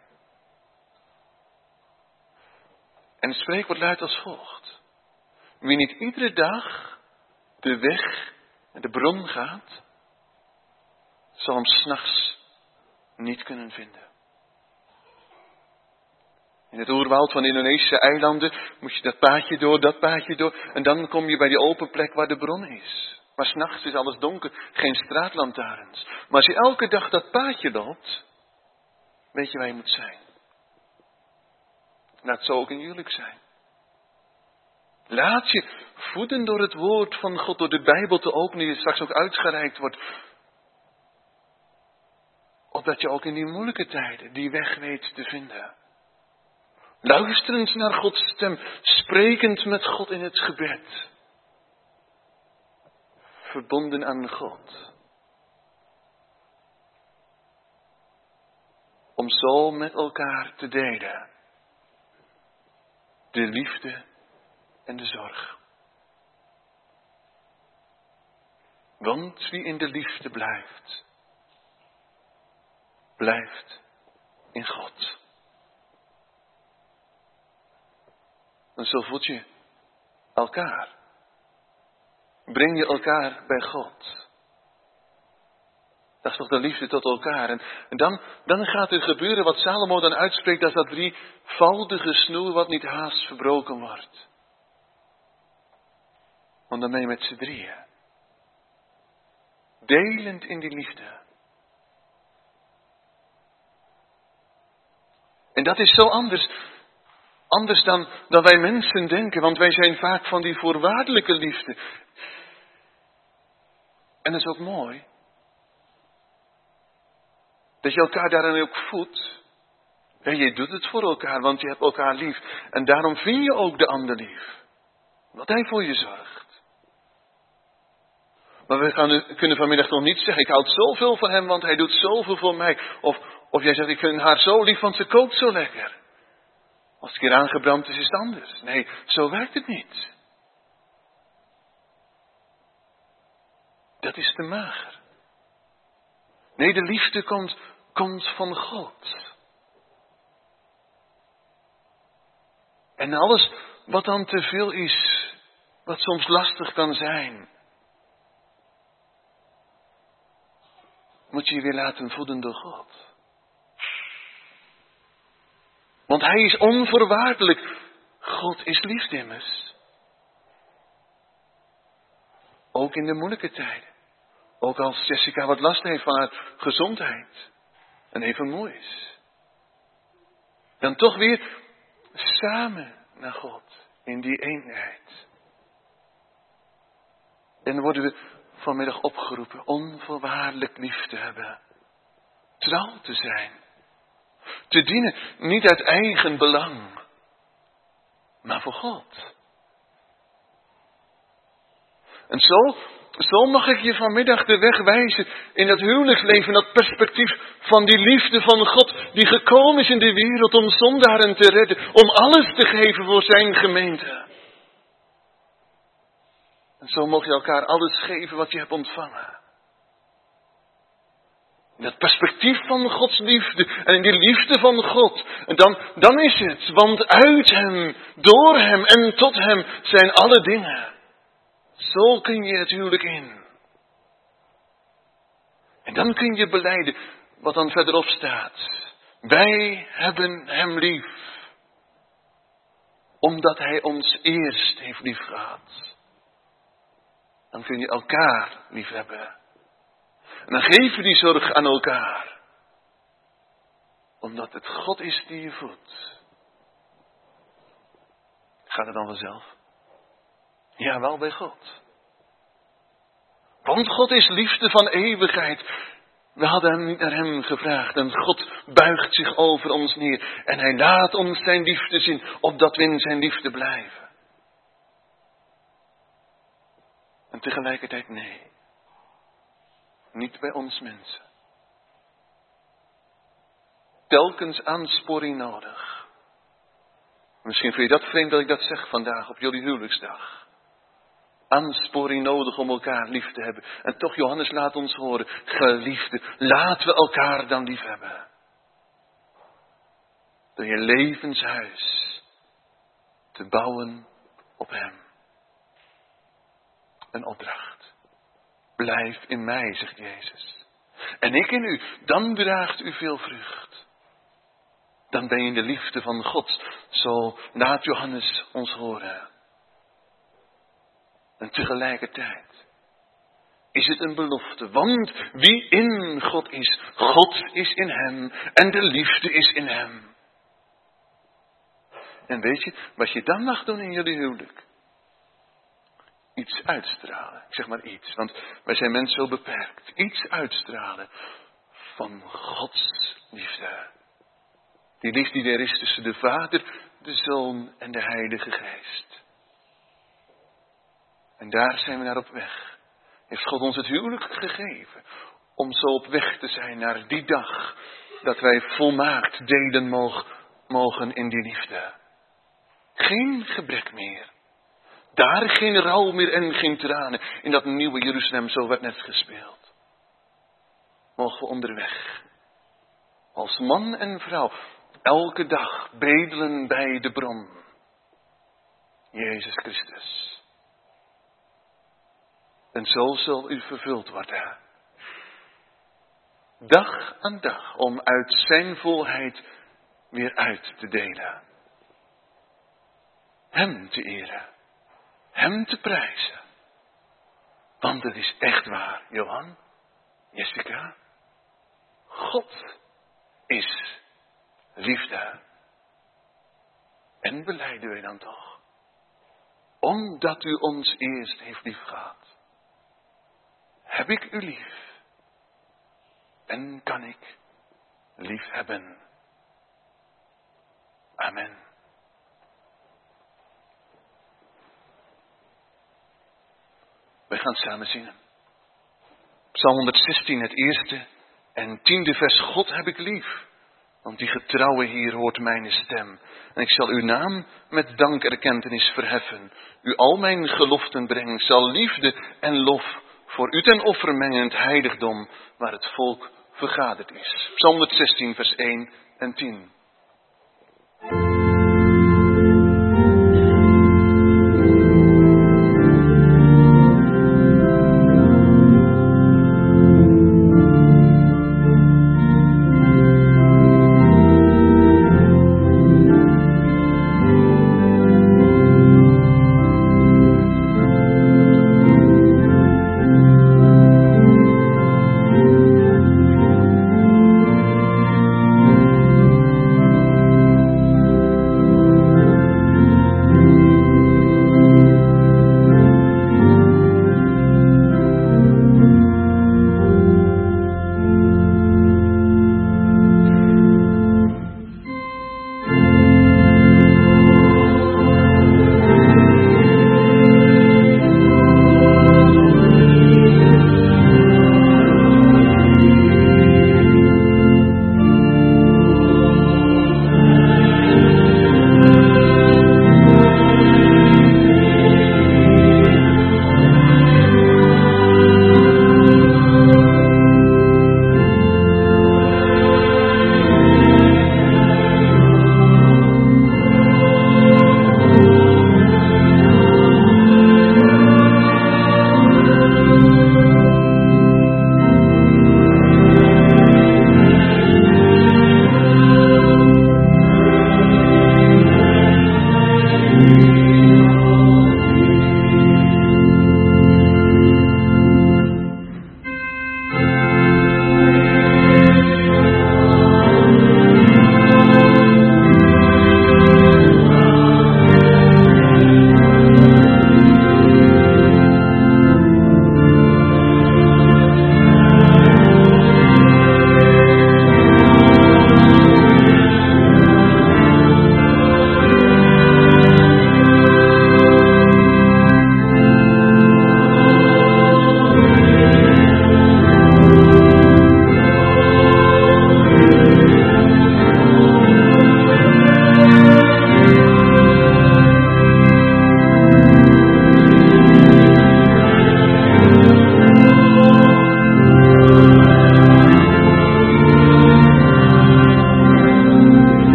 En het spreekwoord luidt als volgt. Wie niet iedere dag de weg naar de bron gaat, zal hem 's nachts niet kunnen vinden. In het oerwoud van de Indonesische eilanden moet je dat paadje door, dat paadje door. En dan kom je bij die open plek waar de bron is. Maar 's nachts is alles donker, geen straatlantaarns. Maar als je elke dag dat paadje loopt, weet je waar je moet zijn. Laat zo ook in huwelijk zijn. Laat je voeden door het woord van God, door de Bijbel te openen, die straks ook uitgereikt wordt. Opdat je ook in die moeilijke tijden die weg weet te vinden. Luisterend naar Gods stem, sprekend met God in het gebed. Verbonden aan God. Om zo met elkaar te delen. De liefde en de zorg. Want wie in de liefde blijft, blijft in God. En zo voed je elkaar. Breng je elkaar bij God. Dat is toch de liefde tot elkaar. En, en dan, dan gaat er gebeuren wat Salomo dan uitspreekt. Dat is dat drievoudige snoer wat niet haast verbroken wordt. Want dan ben je met z'n drieën. Delend in die liefde. En dat is zo anders. Anders dan, dan wij mensen denken. Want wij zijn vaak van die voorwaardelijke liefde. En dat is ook mooi. Dat je elkaar daarin ook voedt. En je doet het voor elkaar, want je hebt elkaar lief. En daarom vind je ook de ander lief. Wat hij voor je zorgt. Maar we gaan, kunnen vanmiddag toch niet zeggen, ik houd zoveel van hem, want hij doet zoveel voor mij. Of, of jij zegt, ik vind haar zo lief, want ze kookt zo lekker. Als het een keer aangebrand is, is het anders. Nee, zo werkt het niet. Dat is te mager. Nee, de liefde komt, komt van God. En alles wat dan te veel is, wat soms lastig kan zijn, moet je je weer laten voeden door God. Want hij is onvoorwaardelijk. God is liefde immers. Ook in de moeilijke tijden. Ook als Jessica wat last heeft van haar gezondheid. En even moe is. Dan toch weer samen naar God. In die eenheid. En dan worden we vanmiddag opgeroepen onvoorwaardelijk lief te hebben. Trouw te zijn. Te dienen niet uit eigen belang, maar voor God. En zo, zo mag ik je vanmiddag de weg wijzen in dat huwelijksleven, dat perspectief van die liefde van God die gekomen is in de wereld om zondaren te redden, om alles te geven voor zijn gemeente. En zo mag je elkaar alles geven wat je hebt ontvangen. In dat perspectief van Gods liefde en in die liefde van God. En dan, dan is het, want uit Hem, door Hem en tot Hem zijn alle dingen. Zo kun je het huwelijk in. En dan kun je belijden wat dan verderop staat. Wij hebben Hem lief. Omdat Hij ons eerst heeft liefgehad. Dan kun je elkaar lief hebben. En dan geef je die zorg aan elkaar. Omdat het God is die je voedt. Gaat het dan vanzelf? Ja, wel bij God. Want God is liefde van eeuwigheid. We hadden hem niet naar hem gevraagd. En God buigt zich over ons neer. En hij laat ons zijn liefde zien. Opdat we in zijn liefde blijven. En tegelijkertijd nee. Niet bij ons mensen. Telkens aansporing nodig. Misschien vind je dat vreemd dat ik dat zeg vandaag op jullie huwelijksdag. Aansporing nodig om elkaar lief te hebben. En toch, Johannes laat ons horen, geliefde, laten we elkaar dan lief hebben. Door je levenshuis te bouwen op hem. Een opdracht. Blijf in mij, zegt Jezus. En ik in u, dan draagt u veel vrucht. Dan ben je in de liefde van God. Zo laat Johannes ons horen. En tegelijkertijd is het een belofte. Want wie in God is, God is in hem. En de liefde is in hem. En weet je, wat je dan mag doen in jullie huwelijk? Iets uitstralen. Ik zeg maar iets, want wij zijn mensen zo beperkt. Iets uitstralen van Gods liefde. Die liefde die er is tussen de Vader, de Zoon en de Heilige Geest. En daar zijn we naar op weg. Heeft God ons het huwelijk gegeven. Om zo op weg te zijn naar die dag. Dat wij volmaakt delen mogen in die liefde. Geen gebrek meer. Daar geen rouw meer en geen tranen. In dat nieuwe Jeruzalem, zo werd net gespeeld. Mogen we onderweg. Als man en vrouw. Elke dag bedelen bij de bron. Jezus Christus. En zo zal u vervuld worden. Dag aan dag. Om uit zijn volheid weer uit te delen. Hem te eren. Hem te prijzen. Want het is echt waar, Johan, Jessica. God is liefde. En belijden wij dan toch. Omdat u ons eerst heeft liefgehad. Heb ik u lief. En kan ik lief hebben. Amen. Wij gaan samen zingen. Psalm honderdzestien, het eerste en tiende vers. God heb ik lief, want die getrouwe Heer hoort mijn stem. En ik zal uw naam met dankerkentenis verheffen. U al mijn geloften brengen, zal liefde en lof voor u ten offer mengen in het heiligdom, waar het volk vergaderd is. Psalm honderdzestien, vers één en tien.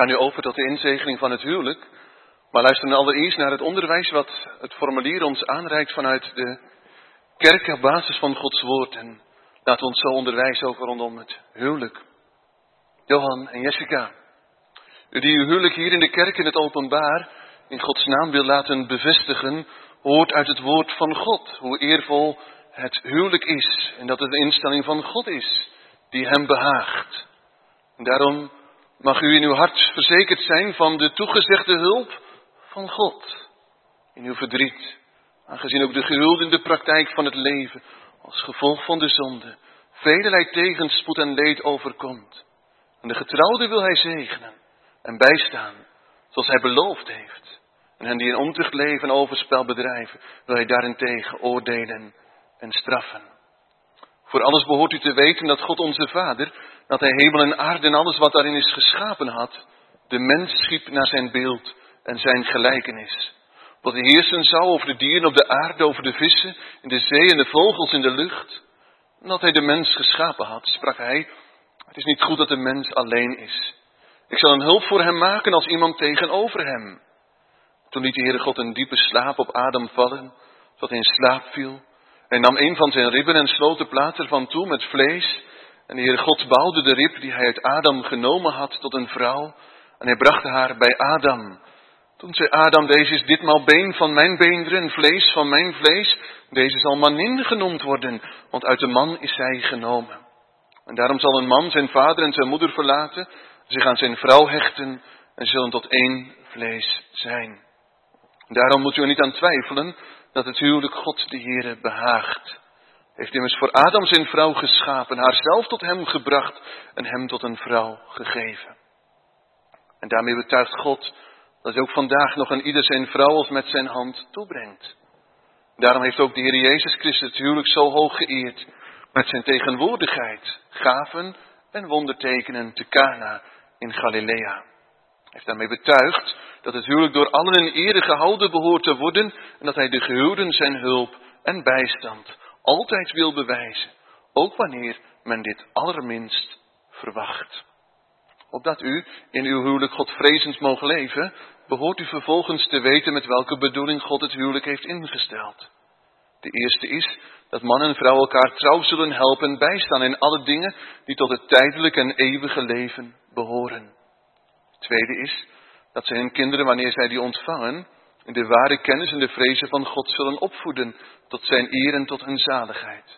gaan nu over tot de inzegening van het huwelijk. Maar luister dan allereerst naar het onderwijs wat het formulier ons aanreikt vanuit de kerk op basis van Gods woord. En laat ons zo onderwijzen over rondom het huwelijk. Johan en Jessica, u die uw huwelijk hier in de kerk in het openbaar in Gods naam wil laten bevestigen, hoort uit het woord van God hoe eervol het huwelijk is. En dat het een instelling van God is die hem behaagt. En daarom mag u in uw hart verzekerd zijn van de toegezegde hulp van God. In uw verdriet, aangezien ook de gehuwde in de praktijk van het leven, als gevolg van de zonde, velelei tegenspoed en leed overkomt. En de getrouwde wil hij zegenen en bijstaan, zoals hij beloofd heeft. En hen die in ontucht leven en overspel bedrijven, wil hij daarentegen oordelen en straffen. Voor alles behoort u te weten dat God onze Vader, dat hij hemel en aarde en alles wat daarin is geschapen had, de mens schiep naar zijn beeld en zijn gelijkenis. Dat hij heersen zou over de dieren op de aarde, over de vissen, in de zee en de vogels in de lucht. En dat hij de mens geschapen had, sprak hij, het is niet goed dat de mens alleen is. Ik zal een hulp voor hem maken als iemand tegenover hem. Toen liet de Heere God een diepe slaap op Adam vallen, zodat hij in slaap viel. Hij nam een van zijn ribben en sloot de plaats ervan toe met vlees. En de Heere God bouwde de rib die hij uit Adam genomen had tot een vrouw. En hij bracht haar bij Adam. Toen zei Adam, deze is ditmaal been van mijn beenderen, vlees van mijn vlees. Deze zal manin genoemd worden, want uit de man is zij genomen. En daarom zal een man zijn vader en zijn moeder verlaten, zich aan zijn vrouw hechten en zullen tot één vlees zijn. Daarom moet u er niet aan twijfelen dat het huwelijk God de Heere behaagt. Hij heeft immers voor Adam zijn vrouw geschapen, haar zelf tot hem gebracht en hem tot een vrouw gegeven. En daarmee betuigt God dat hij ook vandaag nog aan ieder zijn vrouw als met zijn hand toebrengt. Daarom heeft ook de Heer Jezus Christus het huwelijk zo hoog geëerd met zijn tegenwoordigheid, gaven en wondertekenen te Kana in Galilea. Hij heeft daarmee betuigd dat het huwelijk door allen in ere gehouden behoort te worden en dat hij de gehuwden zijn hulp en bijstand altijd wil bewijzen, ook wanneer men dit allerminst verwacht. Opdat u in uw huwelijk Godvrezend mogen leven, behoort u vervolgens te weten met welke bedoeling God het huwelijk heeft ingesteld. De eerste is dat man en vrouw elkaar trouw zullen helpen en bijstaan in alle dingen die tot het tijdelijk en eeuwige leven behoren. Het tweede is dat zij hun kinderen, wanneer zij die ontvangen, in de ware kennis en de vrezen van God zullen opvoeden, tot zijn eer en tot hun zaligheid.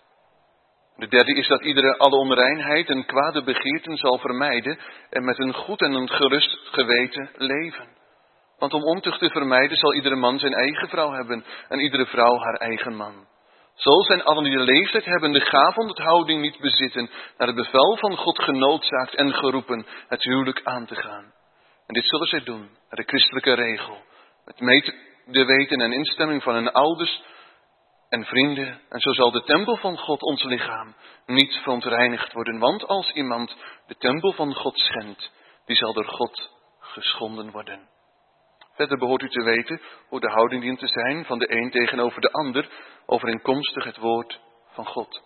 De derde is dat iedere alle onreinheid en kwade begeerten zal vermijden en met een goed en een gerust geweten leven. Want om ontucht te vermijden zal iedere man zijn eigen vrouw hebben en iedere vrouw haar eigen man. Zo zijn allen die de leeftijd hebben de gaafonthouding niet bezitten, naar het bevel van God genoodzaakt en geroepen het huwelijk aan te gaan. En dit zullen zij doen, naar de christelijke regel, met medeweten en instemming van hun ouders en vrienden. En zo zal de tempel van God, ons lichaam, niet verontreinigd worden. Want als iemand de tempel van God schendt, die zal door God geschonden worden. Verder behoort u te weten hoe de houding dient te zijn van de een tegenover de ander, overeenkomstig het woord van God.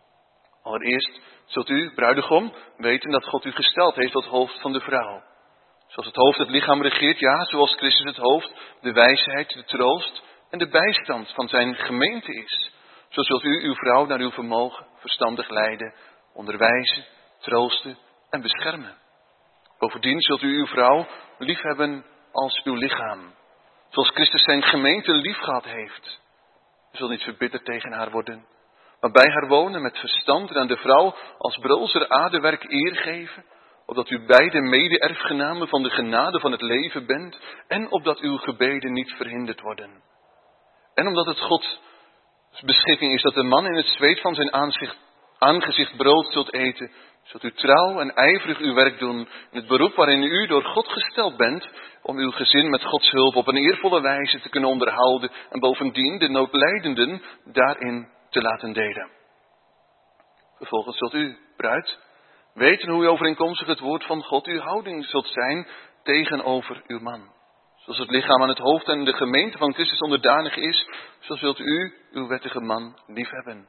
Allereerst zult u, bruidegom, weten dat God u gesteld heeft tot hoofd van de vrouw. Zoals het hoofd het lichaam regeert, ja, zoals Christus het hoofd, de wijsheid, de troost en de bijstand van zijn gemeente is. Zo zult u uw vrouw naar uw vermogen verstandig leiden, onderwijzen, troosten en beschermen. Bovendien zult u uw vrouw liefhebben als uw lichaam, zoals Christus zijn gemeente liefgehad heeft. U zult niet verbitterd tegen haar worden, maar bij haar wonen met verstand en aan de vrouw als brulser aardewerk eer geven, opdat u beide mede-erfgenamen van de genade van het leven bent en opdat uw gebeden niet verhinderd worden. En omdat het Gods beschikking is dat de man in het zweet van zijn aangezicht, aangezicht brood zult eten, zult u trouw en ijverig uw werk doen in het beroep waarin u door God gesteld bent, om uw gezin met Gods hulp op een eervolle wijze te kunnen onderhouden en bovendien de noodlijdenden daarin te laten delen. Vervolgens zult u, bruid, weten hoe u overeenkomstig het woord van God uw houding zult zijn tegenover uw man. Zoals het lichaam aan het hoofd en de gemeente van Christus onderdanig is, zo zult u uw wettige man liefhebben,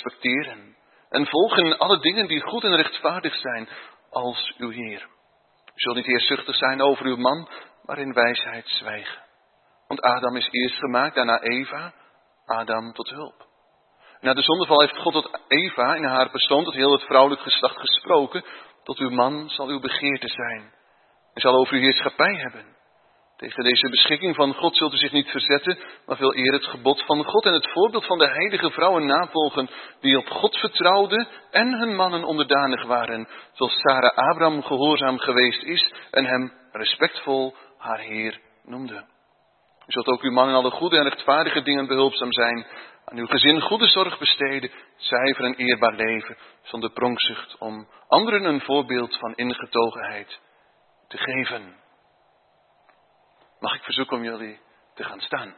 respecteren en volgen in alle dingen die goed en rechtvaardig zijn als uw Heer. U zult niet eerzuchtig zijn over uw man, maar in wijsheid zwijgen. Want Adam is eerst gemaakt, daarna Eva, Adam tot hulp. Na de zondeval heeft God tot Eva in haar persoon, tot heel het vrouwelijk geslacht gesproken. Tot uw man zal uw begeerte zijn. Hij zal over uw heerschappij hebben. Tegen deze beschikking van God zult u zich niet verzetten, maar veel eer het gebod van God en het voorbeeld van de heilige vrouwen navolgen, die op God vertrouwden en hun mannen onderdanig waren, zoals Sarah Abraham gehoorzaam geweest is en hem respectvol haar Heer noemde. U zult ook uw man in alle goede en rechtvaardige dingen behulpzaam zijn, aan uw gezin goede zorg besteden, zuiver en eerbaar leven, zonder pronkzucht, om anderen een voorbeeld van ingetogenheid te geven. Mag ik verzoeken om jullie te gaan staan?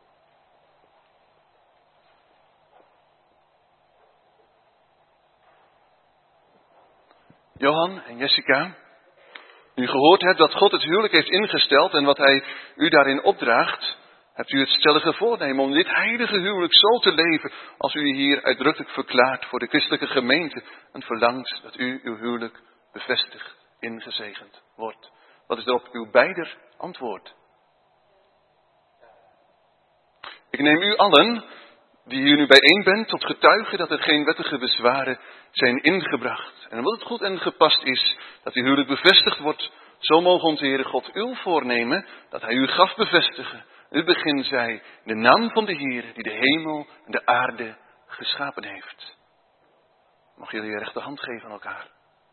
Johan en Jessica, u gehoord hebt dat God het huwelijk heeft ingesteld en wat hij u daarin opdraagt, hebt u het stellige voornemen om dit heilige huwelijk zo te leven als u hier uitdrukkelijk verklaart voor de christelijke gemeente en verlangt dat u uw huwelijk bevestigd, ingezegend wordt. Wat is er op uw beider antwoord? Ik neem u allen, die hier nu bijeen bent, tot getuige dat er geen wettige bezwaren zijn ingebracht. En omdat het goed en gepast is dat uw huwelijk bevestigd wordt, zo mogen onze Heere God uw voornemen, dat hij u gaf bevestigen. U begin zij in de naam van de Heere, die de hemel en de aarde geschapen heeft. Mag jullie je rechterhand geven aan elkaar.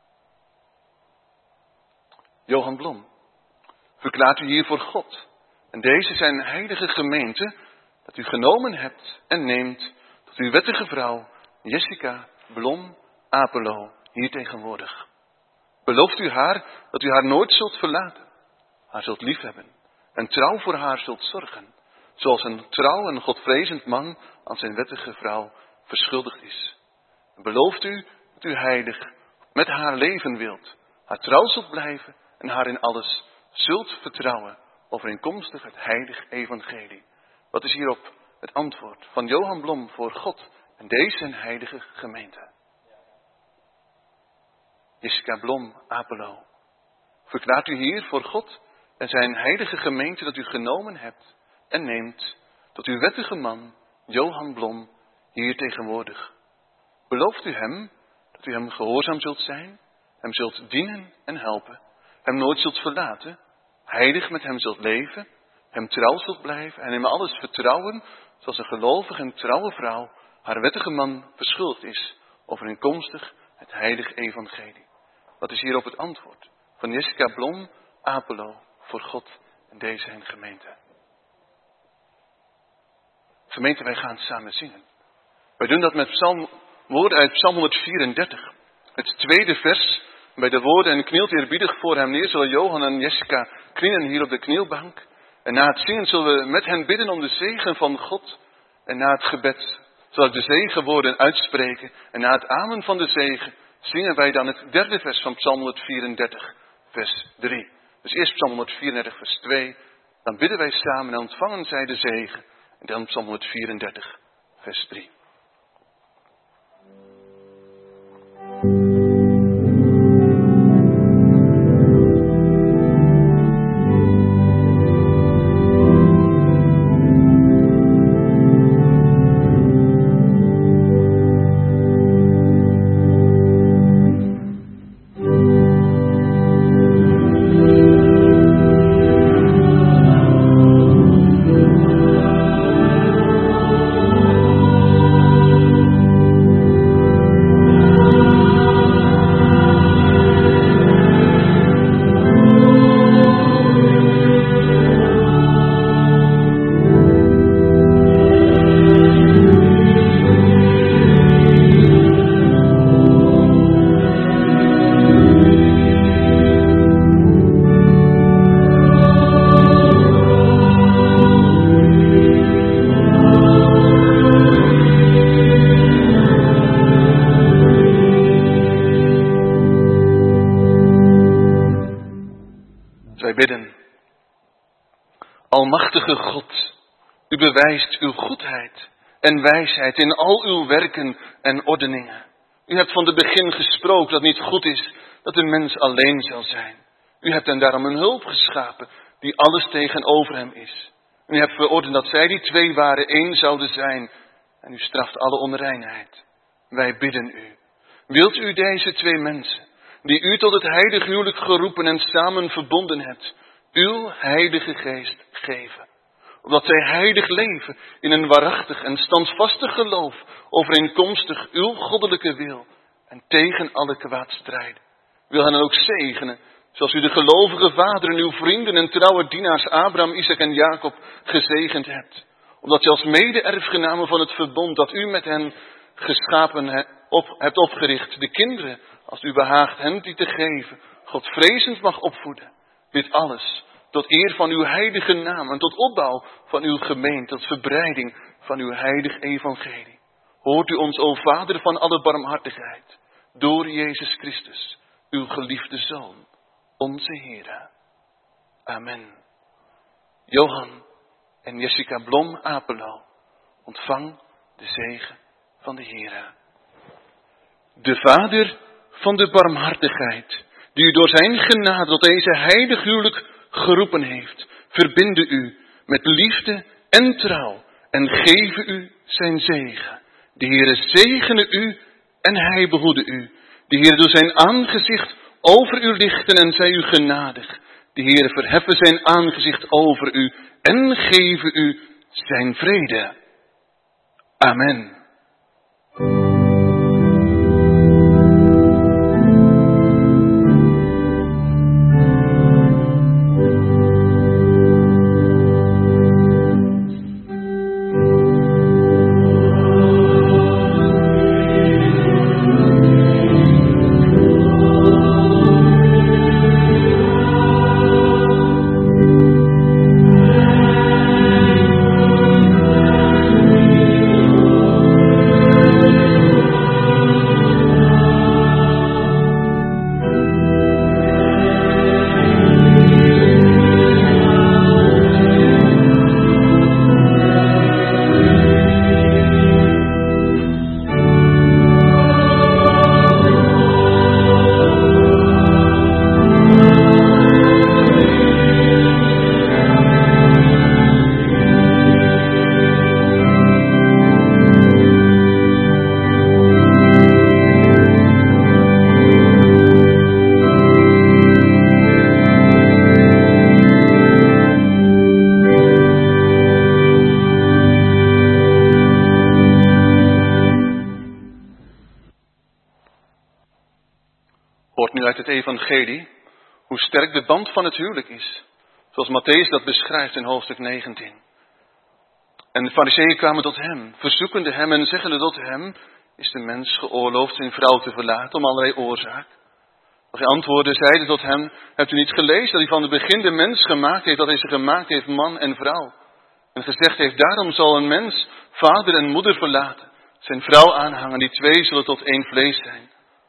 Johan Blom, verklaart u hier voor God en deze zijn heilige gemeente, dat u genomen hebt en neemt tot uw wettige vrouw Jessica Blom Apelo hier tegenwoordig. Belooft u haar dat u haar nooit zult verlaten, haar zult liefhebben en trouw voor haar zult zorgen, zoals een trouw en godvrezend man aan zijn wettige vrouw verschuldigd is. Belooft u dat u heilig met haar leven wilt, haar trouw zult blijven en haar in alles zult vertrouwen, overeenkomstig het heilig evangelie. Wat is hierop het antwoord van Johan Blom voor God en deze heilige gemeente? Jessica Blom Apelo, verklaart u hier voor God en zijn heilige gemeente dat u genomen hebt en neemt tot uw wettige man Johan Blom hier tegenwoordig. Belooft u hem dat u hem gehoorzaam zult zijn, hem zult dienen en helpen, hem nooit zult verlaten, heilig met hem zult leven, hem trouw zult blijven en hem alles vertrouwen, zoals een gelovige en trouwe vrouw haar wettige man verschuldigd is, overeenkomstig het heilige evangelie. Wat is hierop het antwoord van Jessica Blom Apelo voor God en deze en gemeente? Gemeente, wij gaan samen zingen. Wij doen dat met psalm, woorden uit Psalm honderdvierendertig. Het tweede vers, bij de woorden en knielt eerbiedig voor hem neer, zullen Johan en Jessica knielen hier op de knielbank. En na het zingen zullen we met hen bidden om de zegen van God. En na het gebed zal ik de zegenwoorden uitspreken. En na het amen van de zegen zingen wij dan het derde vers van Psalm honderdvierendertig, vers drie. Dus eerst Psalm honderdvierendertig, vers twee. Dan bidden wij samen en ontvangen zij de zegen. En dan Psalm honderdvierendertig, vers drie. Almachtige God, u bewijst uw goedheid en wijsheid in al uw werken en ordeningen. U hebt van het begin gesproken dat niet goed is dat de mens alleen zal zijn. U hebt hen daarom een hulp geschapen, die alles tegenover hem is. U hebt verordend dat zij die twee waren één zouden zijn. En u straft alle onreinheid. Wij bidden u. Wilt u deze twee mensen, die u tot het heilige huwelijk geroepen en samen verbonden hebt, uw heilige geest geven. Opdat zij heilig leven in een waarachtig en standvastig geloof, overeenkomstig uw goddelijke wil en tegen alle kwaad strijden. Wil hen ook zegenen, zoals u de gelovige vaderen, uw vrienden en trouwe dienaars Abraham, Isaac en Jacob gezegend hebt. Omdat ze als mede-erfgenamen van het verbond dat u met hen geschapen op, hebt opgericht, de kinderen, als u behaagt hen die te geven, Godvrezend mag opvoeden. Dit alles tot eer van uw heilige naam en tot opbouw van uw gemeente, tot verbreiding van uw heilig evangelie. Hoort u ons, o Vader van alle barmhartigheid, door Jezus Christus, uw geliefde Zoon, onze Heere. Amen. Johan en Jessica Blom Apelo, ontvang de zegen van de Heere. De Vader van de barmhartigheid, die u door zijn genade tot deze heilig huwelijk geroepen heeft, verbinde u met liefde en trouw en geven u zijn zegen. De Heere zegene u en hij behoede u. De Heere doet zijn aangezicht over u lichten en zij u genadig. De Heere verheffen zijn aangezicht over u en geven u zijn vrede. Amen. Uit het evangelie, hoe sterk de band van het huwelijk is. Zoals Matthäus dat beschrijft in hoofdstuk negentien. En de fariseeën kwamen tot hem, verzoekende hem en zeggende tot hem, is de mens geoorloofd zijn vrouw te verlaten om allerlei oorzaak? Als hij antwoordde, zeiden tot hem, hebt u niet gelezen dat hij van het begin de mens gemaakt heeft, dat hij ze gemaakt heeft man en vrouw? En gezegd heeft, daarom zal een mens vader en moeder verlaten, zijn vrouw aanhangen, die twee zullen tot één vlees zijn.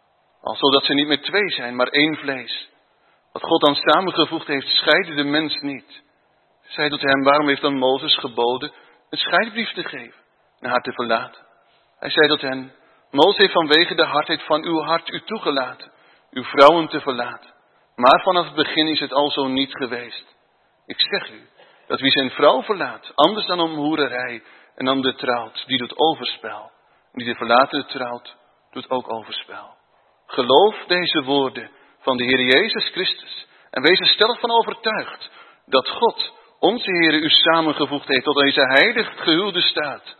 Al zodat ze niet meer twee zijn, maar één vlees. Wat God dan samengevoegd heeft, scheidde de mens niet. Zij tot hem, waarom heeft dan Mozes geboden een scheidbrief te geven en haar te verlaten? Hij zei tot hen, Mozes heeft vanwege de hardheid van uw hart u toegelaten, uw vrouwen te verlaten. Maar vanaf het begin is het al zo niet geweest. Ik zeg u, dat wie zijn vrouw verlaat, anders dan om hoererij en dan de trouwt, die doet overspel. En die de verlatene trouwt, doet ook overspel. Geloof deze woorden van de Heer Jezus Christus en wees er stellig van overtuigd dat God, onze Heer, u samengevoegd heeft tot deze heilig gehuwde staat.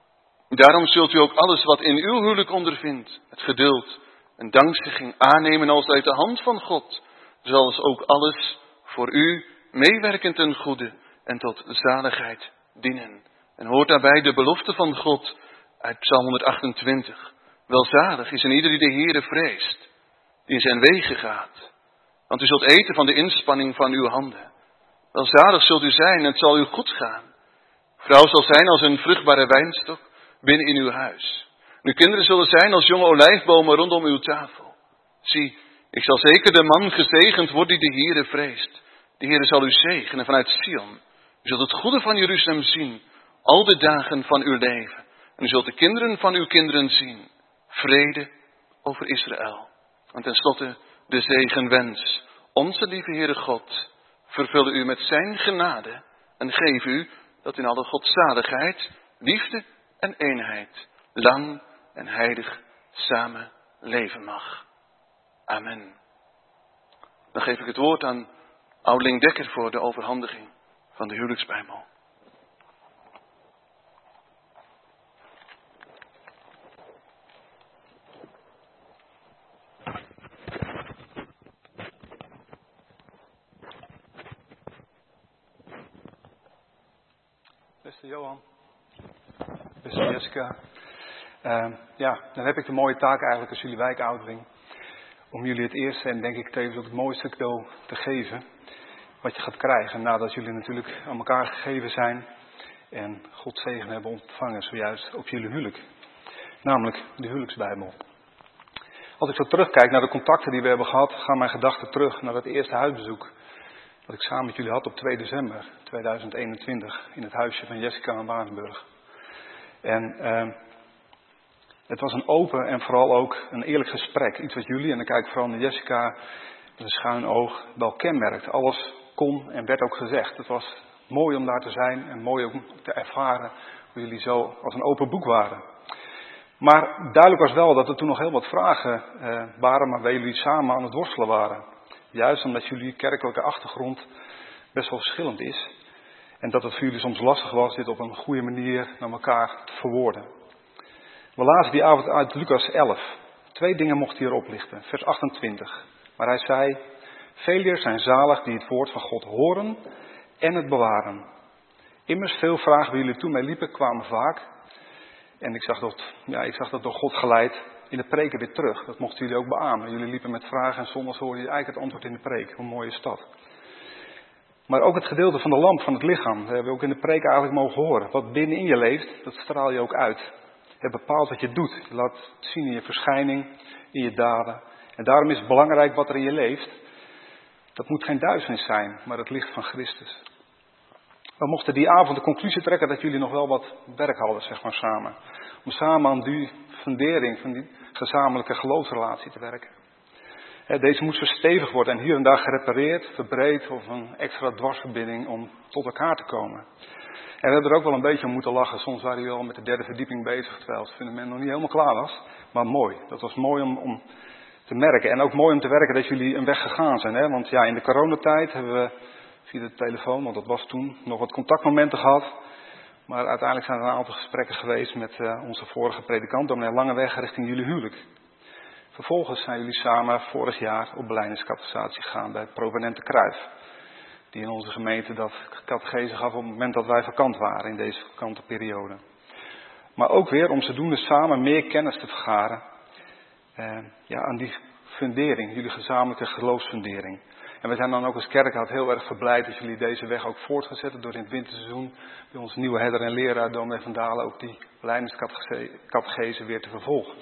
Daarom zult u ook alles wat in uw huwelijk ondervindt, het geduld en dankzegging aannemen als uit de hand van God, zoals ook alles voor u meewerkend ten goede en tot zaligheid dienen. En hoort daarbij de belofte van God uit Psalm honderdachtentwintig. Welzalig is een ieder die de Heere vreest, die in zijn wegen gaat. Want u zult eten van de inspanning van uw handen. Welzalig zult u zijn en het zal u goed gaan. Vrouw zal zijn als een vruchtbare wijnstok binnen in uw huis. En uw kinderen zullen zijn als jonge olijfbomen rondom uw tafel. Zie, ik zal zeker de man gezegend worden die de Heere vreest. De Heere zal u zegenen vanuit Sion. U zult het goede van Jeruzalem zien, al de dagen van uw leven. En u zult de kinderen van uw kinderen zien. Vrede over Israël. En tenslotte de zegenwens. onze lieve Heere God vervullen u met zijn genade en geef u dat in alle godzaligheid, liefde en eenheid lang en heilig samen leven mag. Amen. Dan geef ik het woord aan Oudeling Dekker voor de overhandiging van de huwelijksbijbel. Beste Johan, beste Jessica. Uh, ja, dan heb ik de mooie taak eigenlijk als jullie wijkouderling. Om jullie het eerste en denk ik tevens ook het mooiste cadeau te geven. Wat je gaat krijgen nadat jullie natuurlijk aan elkaar gegeven zijn. En Gods zegen hebben ontvangen zojuist op jullie huwelijk. Namelijk de huwelijksbijbel. Als ik zo terugkijk naar de contacten die we hebben gehad, gaan mijn gedachten terug naar het eerste huisbezoek. Dat ik samen met jullie had op twee december tweeduizend eenentwintig in het huisje van Jessica in Waardenburg. En uh, het was een open en vooral ook een eerlijk gesprek. Iets wat jullie, en dan kijk ik vooral naar Jessica met een schuin oog, wel kenmerkt. Alles kon en werd ook gezegd. Het was mooi om daar te zijn en mooi om te ervaren hoe jullie zo als een open boek waren. Maar duidelijk was wel dat er toen nog heel wat vragen uh, waren, maar waar jullie samen aan het worstelen waren. Juist omdat jullie kerkelijke achtergrond best wel verschillend is. En dat het voor jullie soms lastig was dit op een goede manier naar elkaar te verwoorden. We lazen die avond uit Lucas elf. Twee dingen mocht hij erop lichten. Vers achtentwintig. Maar hij zei, velen zijn zalig die het woord van God horen en het bewaren. Immers veel vragen waar jullie toen mee liepen kwamen vaak. En ik zag dat, ja, ik zag dat door God geleid in de preken weer terug. Dat mochten jullie ook beamen. Jullie liepen met vragen en zondags hoorden je eigenlijk het antwoord in de preek. Hoe mooi is dat. Maar ook het gedeelte van de lamp van het lichaam. Dat hebben we ook in de preek eigenlijk mogen horen. Wat binnenin je leeft, dat straal je ook uit. Het bepaalt wat je doet. Je laat het zien in je verschijning, in je daden. En daarom is het belangrijk wat er in je leeft. Dat moet geen duisternis zijn, maar het licht van Christus. We mochten die avond de conclusie trekken dat jullie nog wel wat werk hadden, zeg maar, samen. Om samen aan die fundering van die gezamenlijke geloofsrelatie te werken. Deze moest verstevigd worden en hier en daar gerepareerd, verbreed of een extra dwarsverbinding om tot elkaar te komen. En we hebben er ook wel een beetje om moeten lachen. Soms waren jullie al met de derde verdieping bezig, terwijl het fundament nog niet helemaal klaar was. Maar mooi. Dat was mooi om, om te merken. En ook mooi om te werken dat jullie een weg gegaan zijn. Hè? Want ja, in de coronatijd hebben we via de telefoon, want dat was toen, nog wat contactmomenten gehad. Maar uiteindelijk zijn er een aantal gesprekken geweest met uh, onze vorige predikant, dominee Langeweg, richting jullie huwelijk. Vervolgens zijn jullie samen vorig jaar op belijdeniscatechisatie gegaan bij het provenente Kruif. Die in onze gemeente dat catechese gaf op het moment dat wij vakant waren in deze vakante periode. Maar ook weer om zodoende samen meer kennis te vergaren. Uh, ja, aan die fundering, jullie gezamenlijke geloofsfundering. En we zijn dan ook als kerkraad heel erg verblijd dat jullie deze weg ook voort gaan zetten door in het winterseizoen bij onze nieuwe herder en leraar dominee Van Dalen ook die belijdeniscatechiese weer te vervolgen.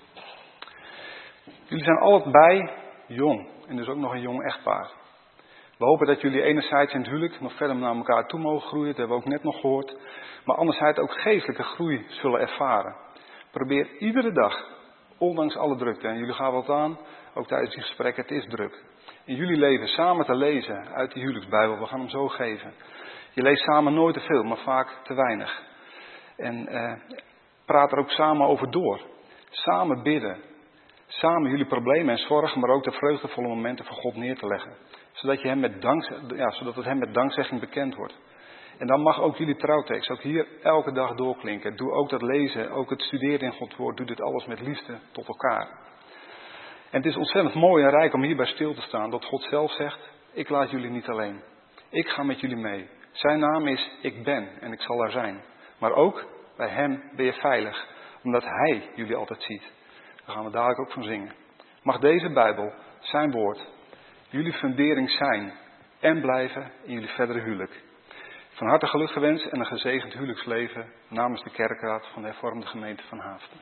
Jullie zijn allebei jong en dus ook nog een jong echtpaar. We hopen dat jullie enerzijds in het huwelijk nog verder naar elkaar toe mogen groeien, dat hebben we ook net nog gehoord. Maar anderzijds ook geestelijke groei zullen ervaren. Probeer iedere dag, ondanks alle drukte, en jullie gaan wat aan, ook tijdens die gesprekken, het is druk. In jullie leven samen te lezen uit die huwelijksbijbel, we gaan hem zo geven. Je leest samen nooit te veel, maar vaak te weinig. En eh, praat er ook samen over door. Samen bidden. Samen jullie problemen en zorgen, maar ook de vreugdevolle momenten voor God neer te leggen. Zodat, je hem met dank, ja, zodat het hem met dankzegging bekend wordt. En dan mag ook jullie trouwtekst ook hier elke dag doorklinken. Doe ook dat lezen, ook het studeren in Gods woord. Doe dit alles met liefde tot elkaar. En het is ontzettend mooi en rijk om hierbij stil te staan. Dat God zelf zegt, ik laat jullie niet alleen. Ik ga met jullie mee. Zijn naam is ik ben en ik zal er zijn. Maar ook bij hem ben je veilig. Omdat hij jullie altijd ziet. Daar gaan we dadelijk ook van zingen. Mag deze Bijbel, zijn woord, jullie fundering zijn en blijven in jullie verdere huwelijk. Van harte geluk gewenst en een gezegend huwelijksleven namens de kerkraad van de hervormde gemeente van Haaften.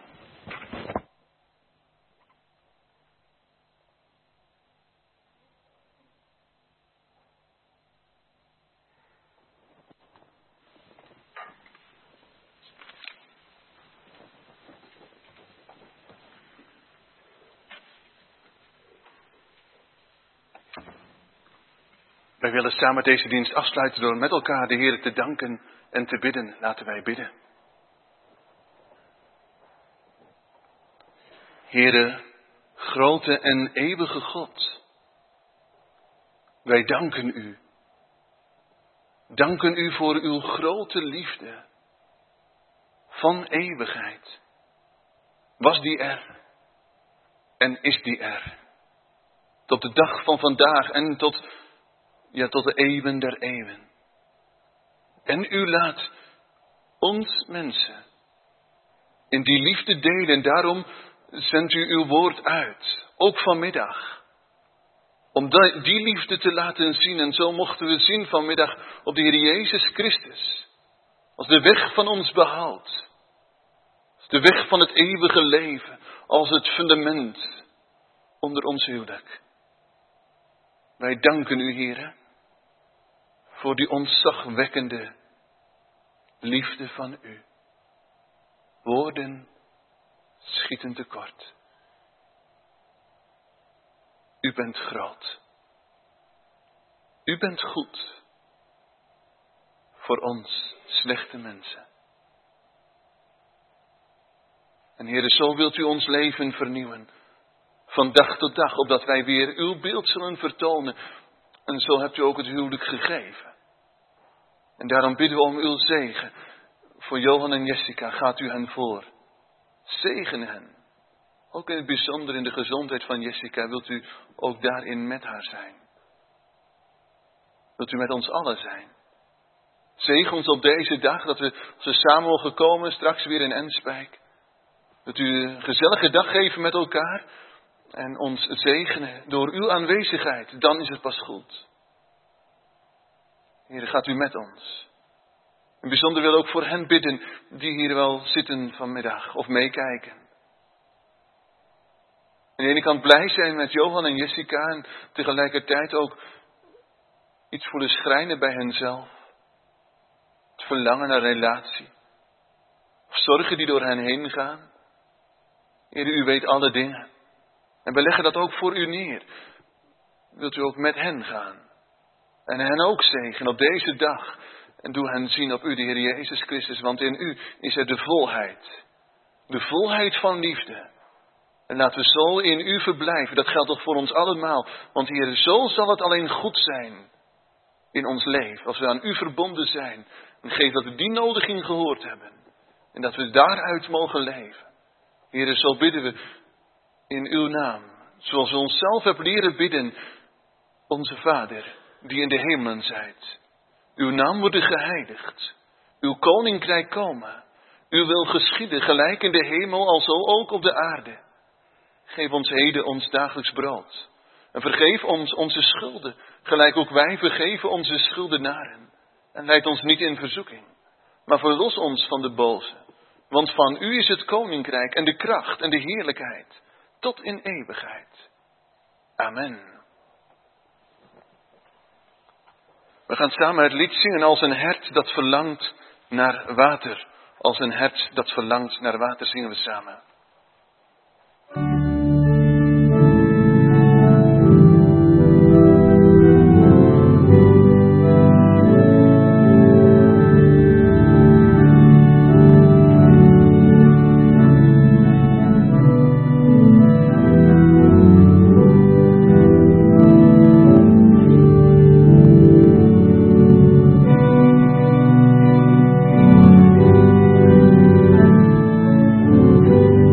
Wij willen samen deze dienst afsluiten door met elkaar de Heer te danken en te bidden. Laten wij bidden. Heere, grote en eeuwige God, wij danken u. Danken u voor uw grote liefde van eeuwigheid. Was die er en is die er. Tot de dag van vandaag en tot, ja, tot de eeuwen der eeuwen. En u laat ons mensen in die liefde delen. Daarom zendt u uw woord uit, ook vanmiddag. Om die liefde te laten zien. En zo mochten we zien vanmiddag op de Heer Jezus Christus. Als de weg van ons behoud. Als de weg van het eeuwige leven. Als het fundament onder ons huwelijk. Wij danken u, Heere, voor die ontzagwekkende liefde van u. Woorden schieten tekort. U bent groot. U bent goed. Voor ons slechte mensen. En Heere, zo wilt u ons leven vernieuwen. Van dag tot dag, opdat wij weer uw beeld zullen vertonen. En zo hebt u ook het huwelijk gegeven. En daarom bidden we om uw zegen. Voor Johan en Jessica gaat u hen voor. Zegen hen. Ook in het bijzonder in de gezondheid van Jessica wilt u ook daarin met haar zijn. Wilt u met ons allen zijn. Zegen ons op deze dag dat we, als we samen mogen komen, straks weer in Enspijk. Wilt u een gezellige dag geven met elkaar. En ons zegenen door uw aanwezigheid. Dan is het pas goed. Heer, gaat u met ons. In bijzonder wil ook voor hen bidden die hier wel zitten vanmiddag of meekijken. Aan de ene kant blij zijn met Johan en Jessica en tegelijkertijd ook iets voelen schrijnen bij henzelf. Het verlangen naar relatie. Of zorgen die door hen heen gaan. Heer, u weet alle dingen. En we leggen dat ook voor u neer. Wilt u ook met hen gaan. En hen ook zegenen op deze dag. En doe hen zien op u, de Heer Jezus Christus. Want in u is er de volheid. De volheid van liefde. En laten we zo in u verblijven. Dat geldt toch voor ons allemaal. Want Heer, zo zal het alleen goed zijn. In ons leven. Als we aan u verbonden zijn. En geef dat we die nodiging gehoord hebben. En dat we daaruit mogen leven. Heer, zo bidden we in uw naam. Zoals u onszelf hebt leren bidden. Onze Vader, die in de hemelen zijt. Uw naam wordt geheiligd. Uw koninkrijk komen. Uw wil geschieden, gelijk in de hemel, alzo ook op de aarde. Geef ons heden ons dagelijks brood. En vergeef ons onze schulden, gelijk ook wij vergeven onze schuldenaren. En leid ons niet in verzoeking, maar verlos ons van de boze. Want van u is het koninkrijk en de kracht en de heerlijkheid, tot in eeuwigheid. Amen. We gaan samen het lied zingen als een hert dat verlangt naar water. Als een hert dat verlangt naar water zingen we samen. Thank you.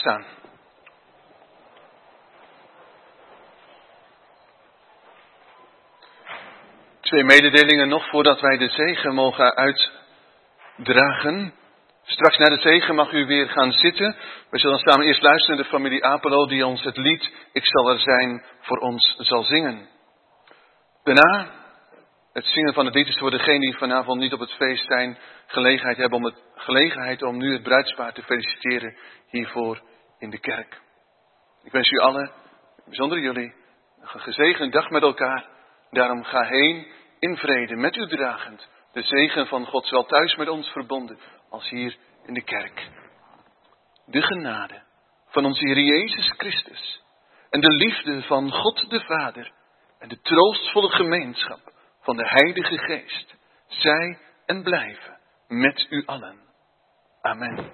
staan. Twee mededelingen nog voordat wij de zegen mogen uitdragen. Straks na de zegen mag u weer gaan zitten. We zullen samen eerst luisteren naar de familie Apelo die ons het lied Ik zal er zijn voor ons zal zingen. Daarna het zingen van het lied is voor degenen die vanavond niet op het feest zijn, gelegenheid hebben om het, gelegenheid om nu het bruidspaar te feliciteren hiervoor in de kerk. Ik wens u allen, bijzonder jullie, een gezegende dag met elkaar. Daarom ga heen in vrede met u dragend. De zegen van God zowel thuis met ons verbonden als hier in de kerk. De genade van onze Heer Jezus Christus en de liefde van God de Vader en de troostvolle gemeenschap van de Heilige Geest zij en blijven met u allen. Amen.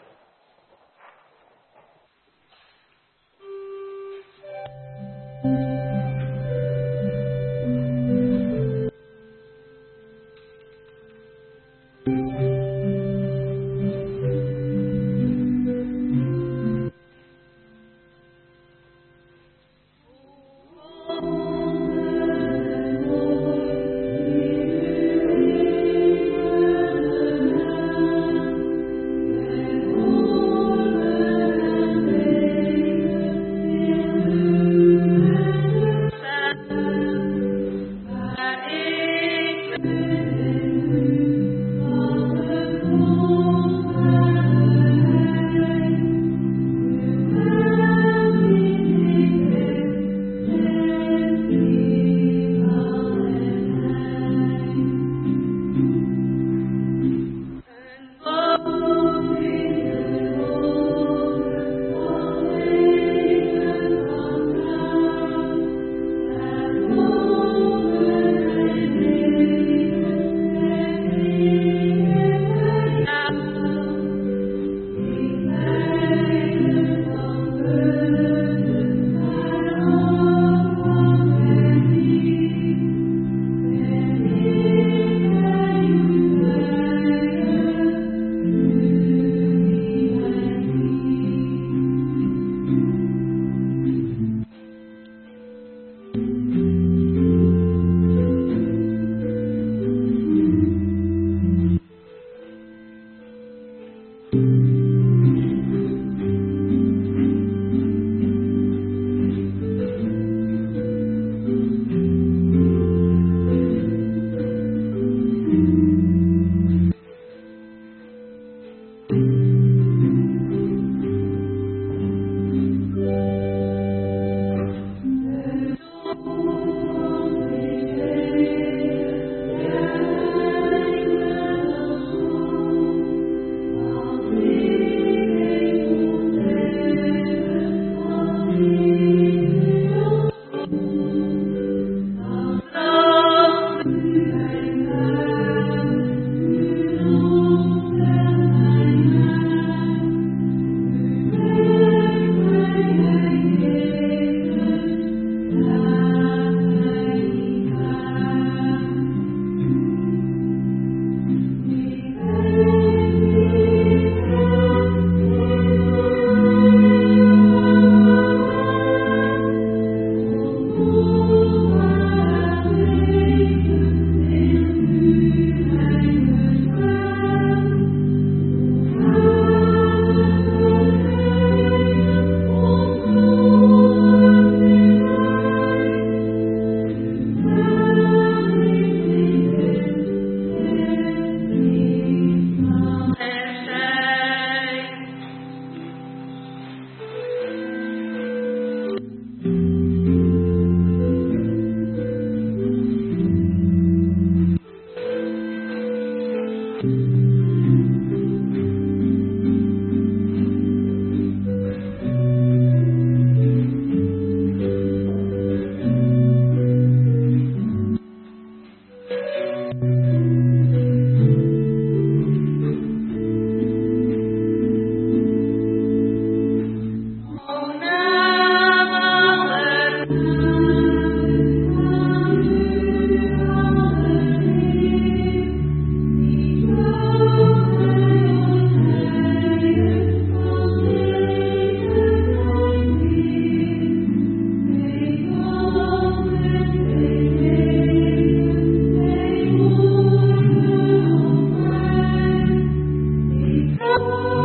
Amen.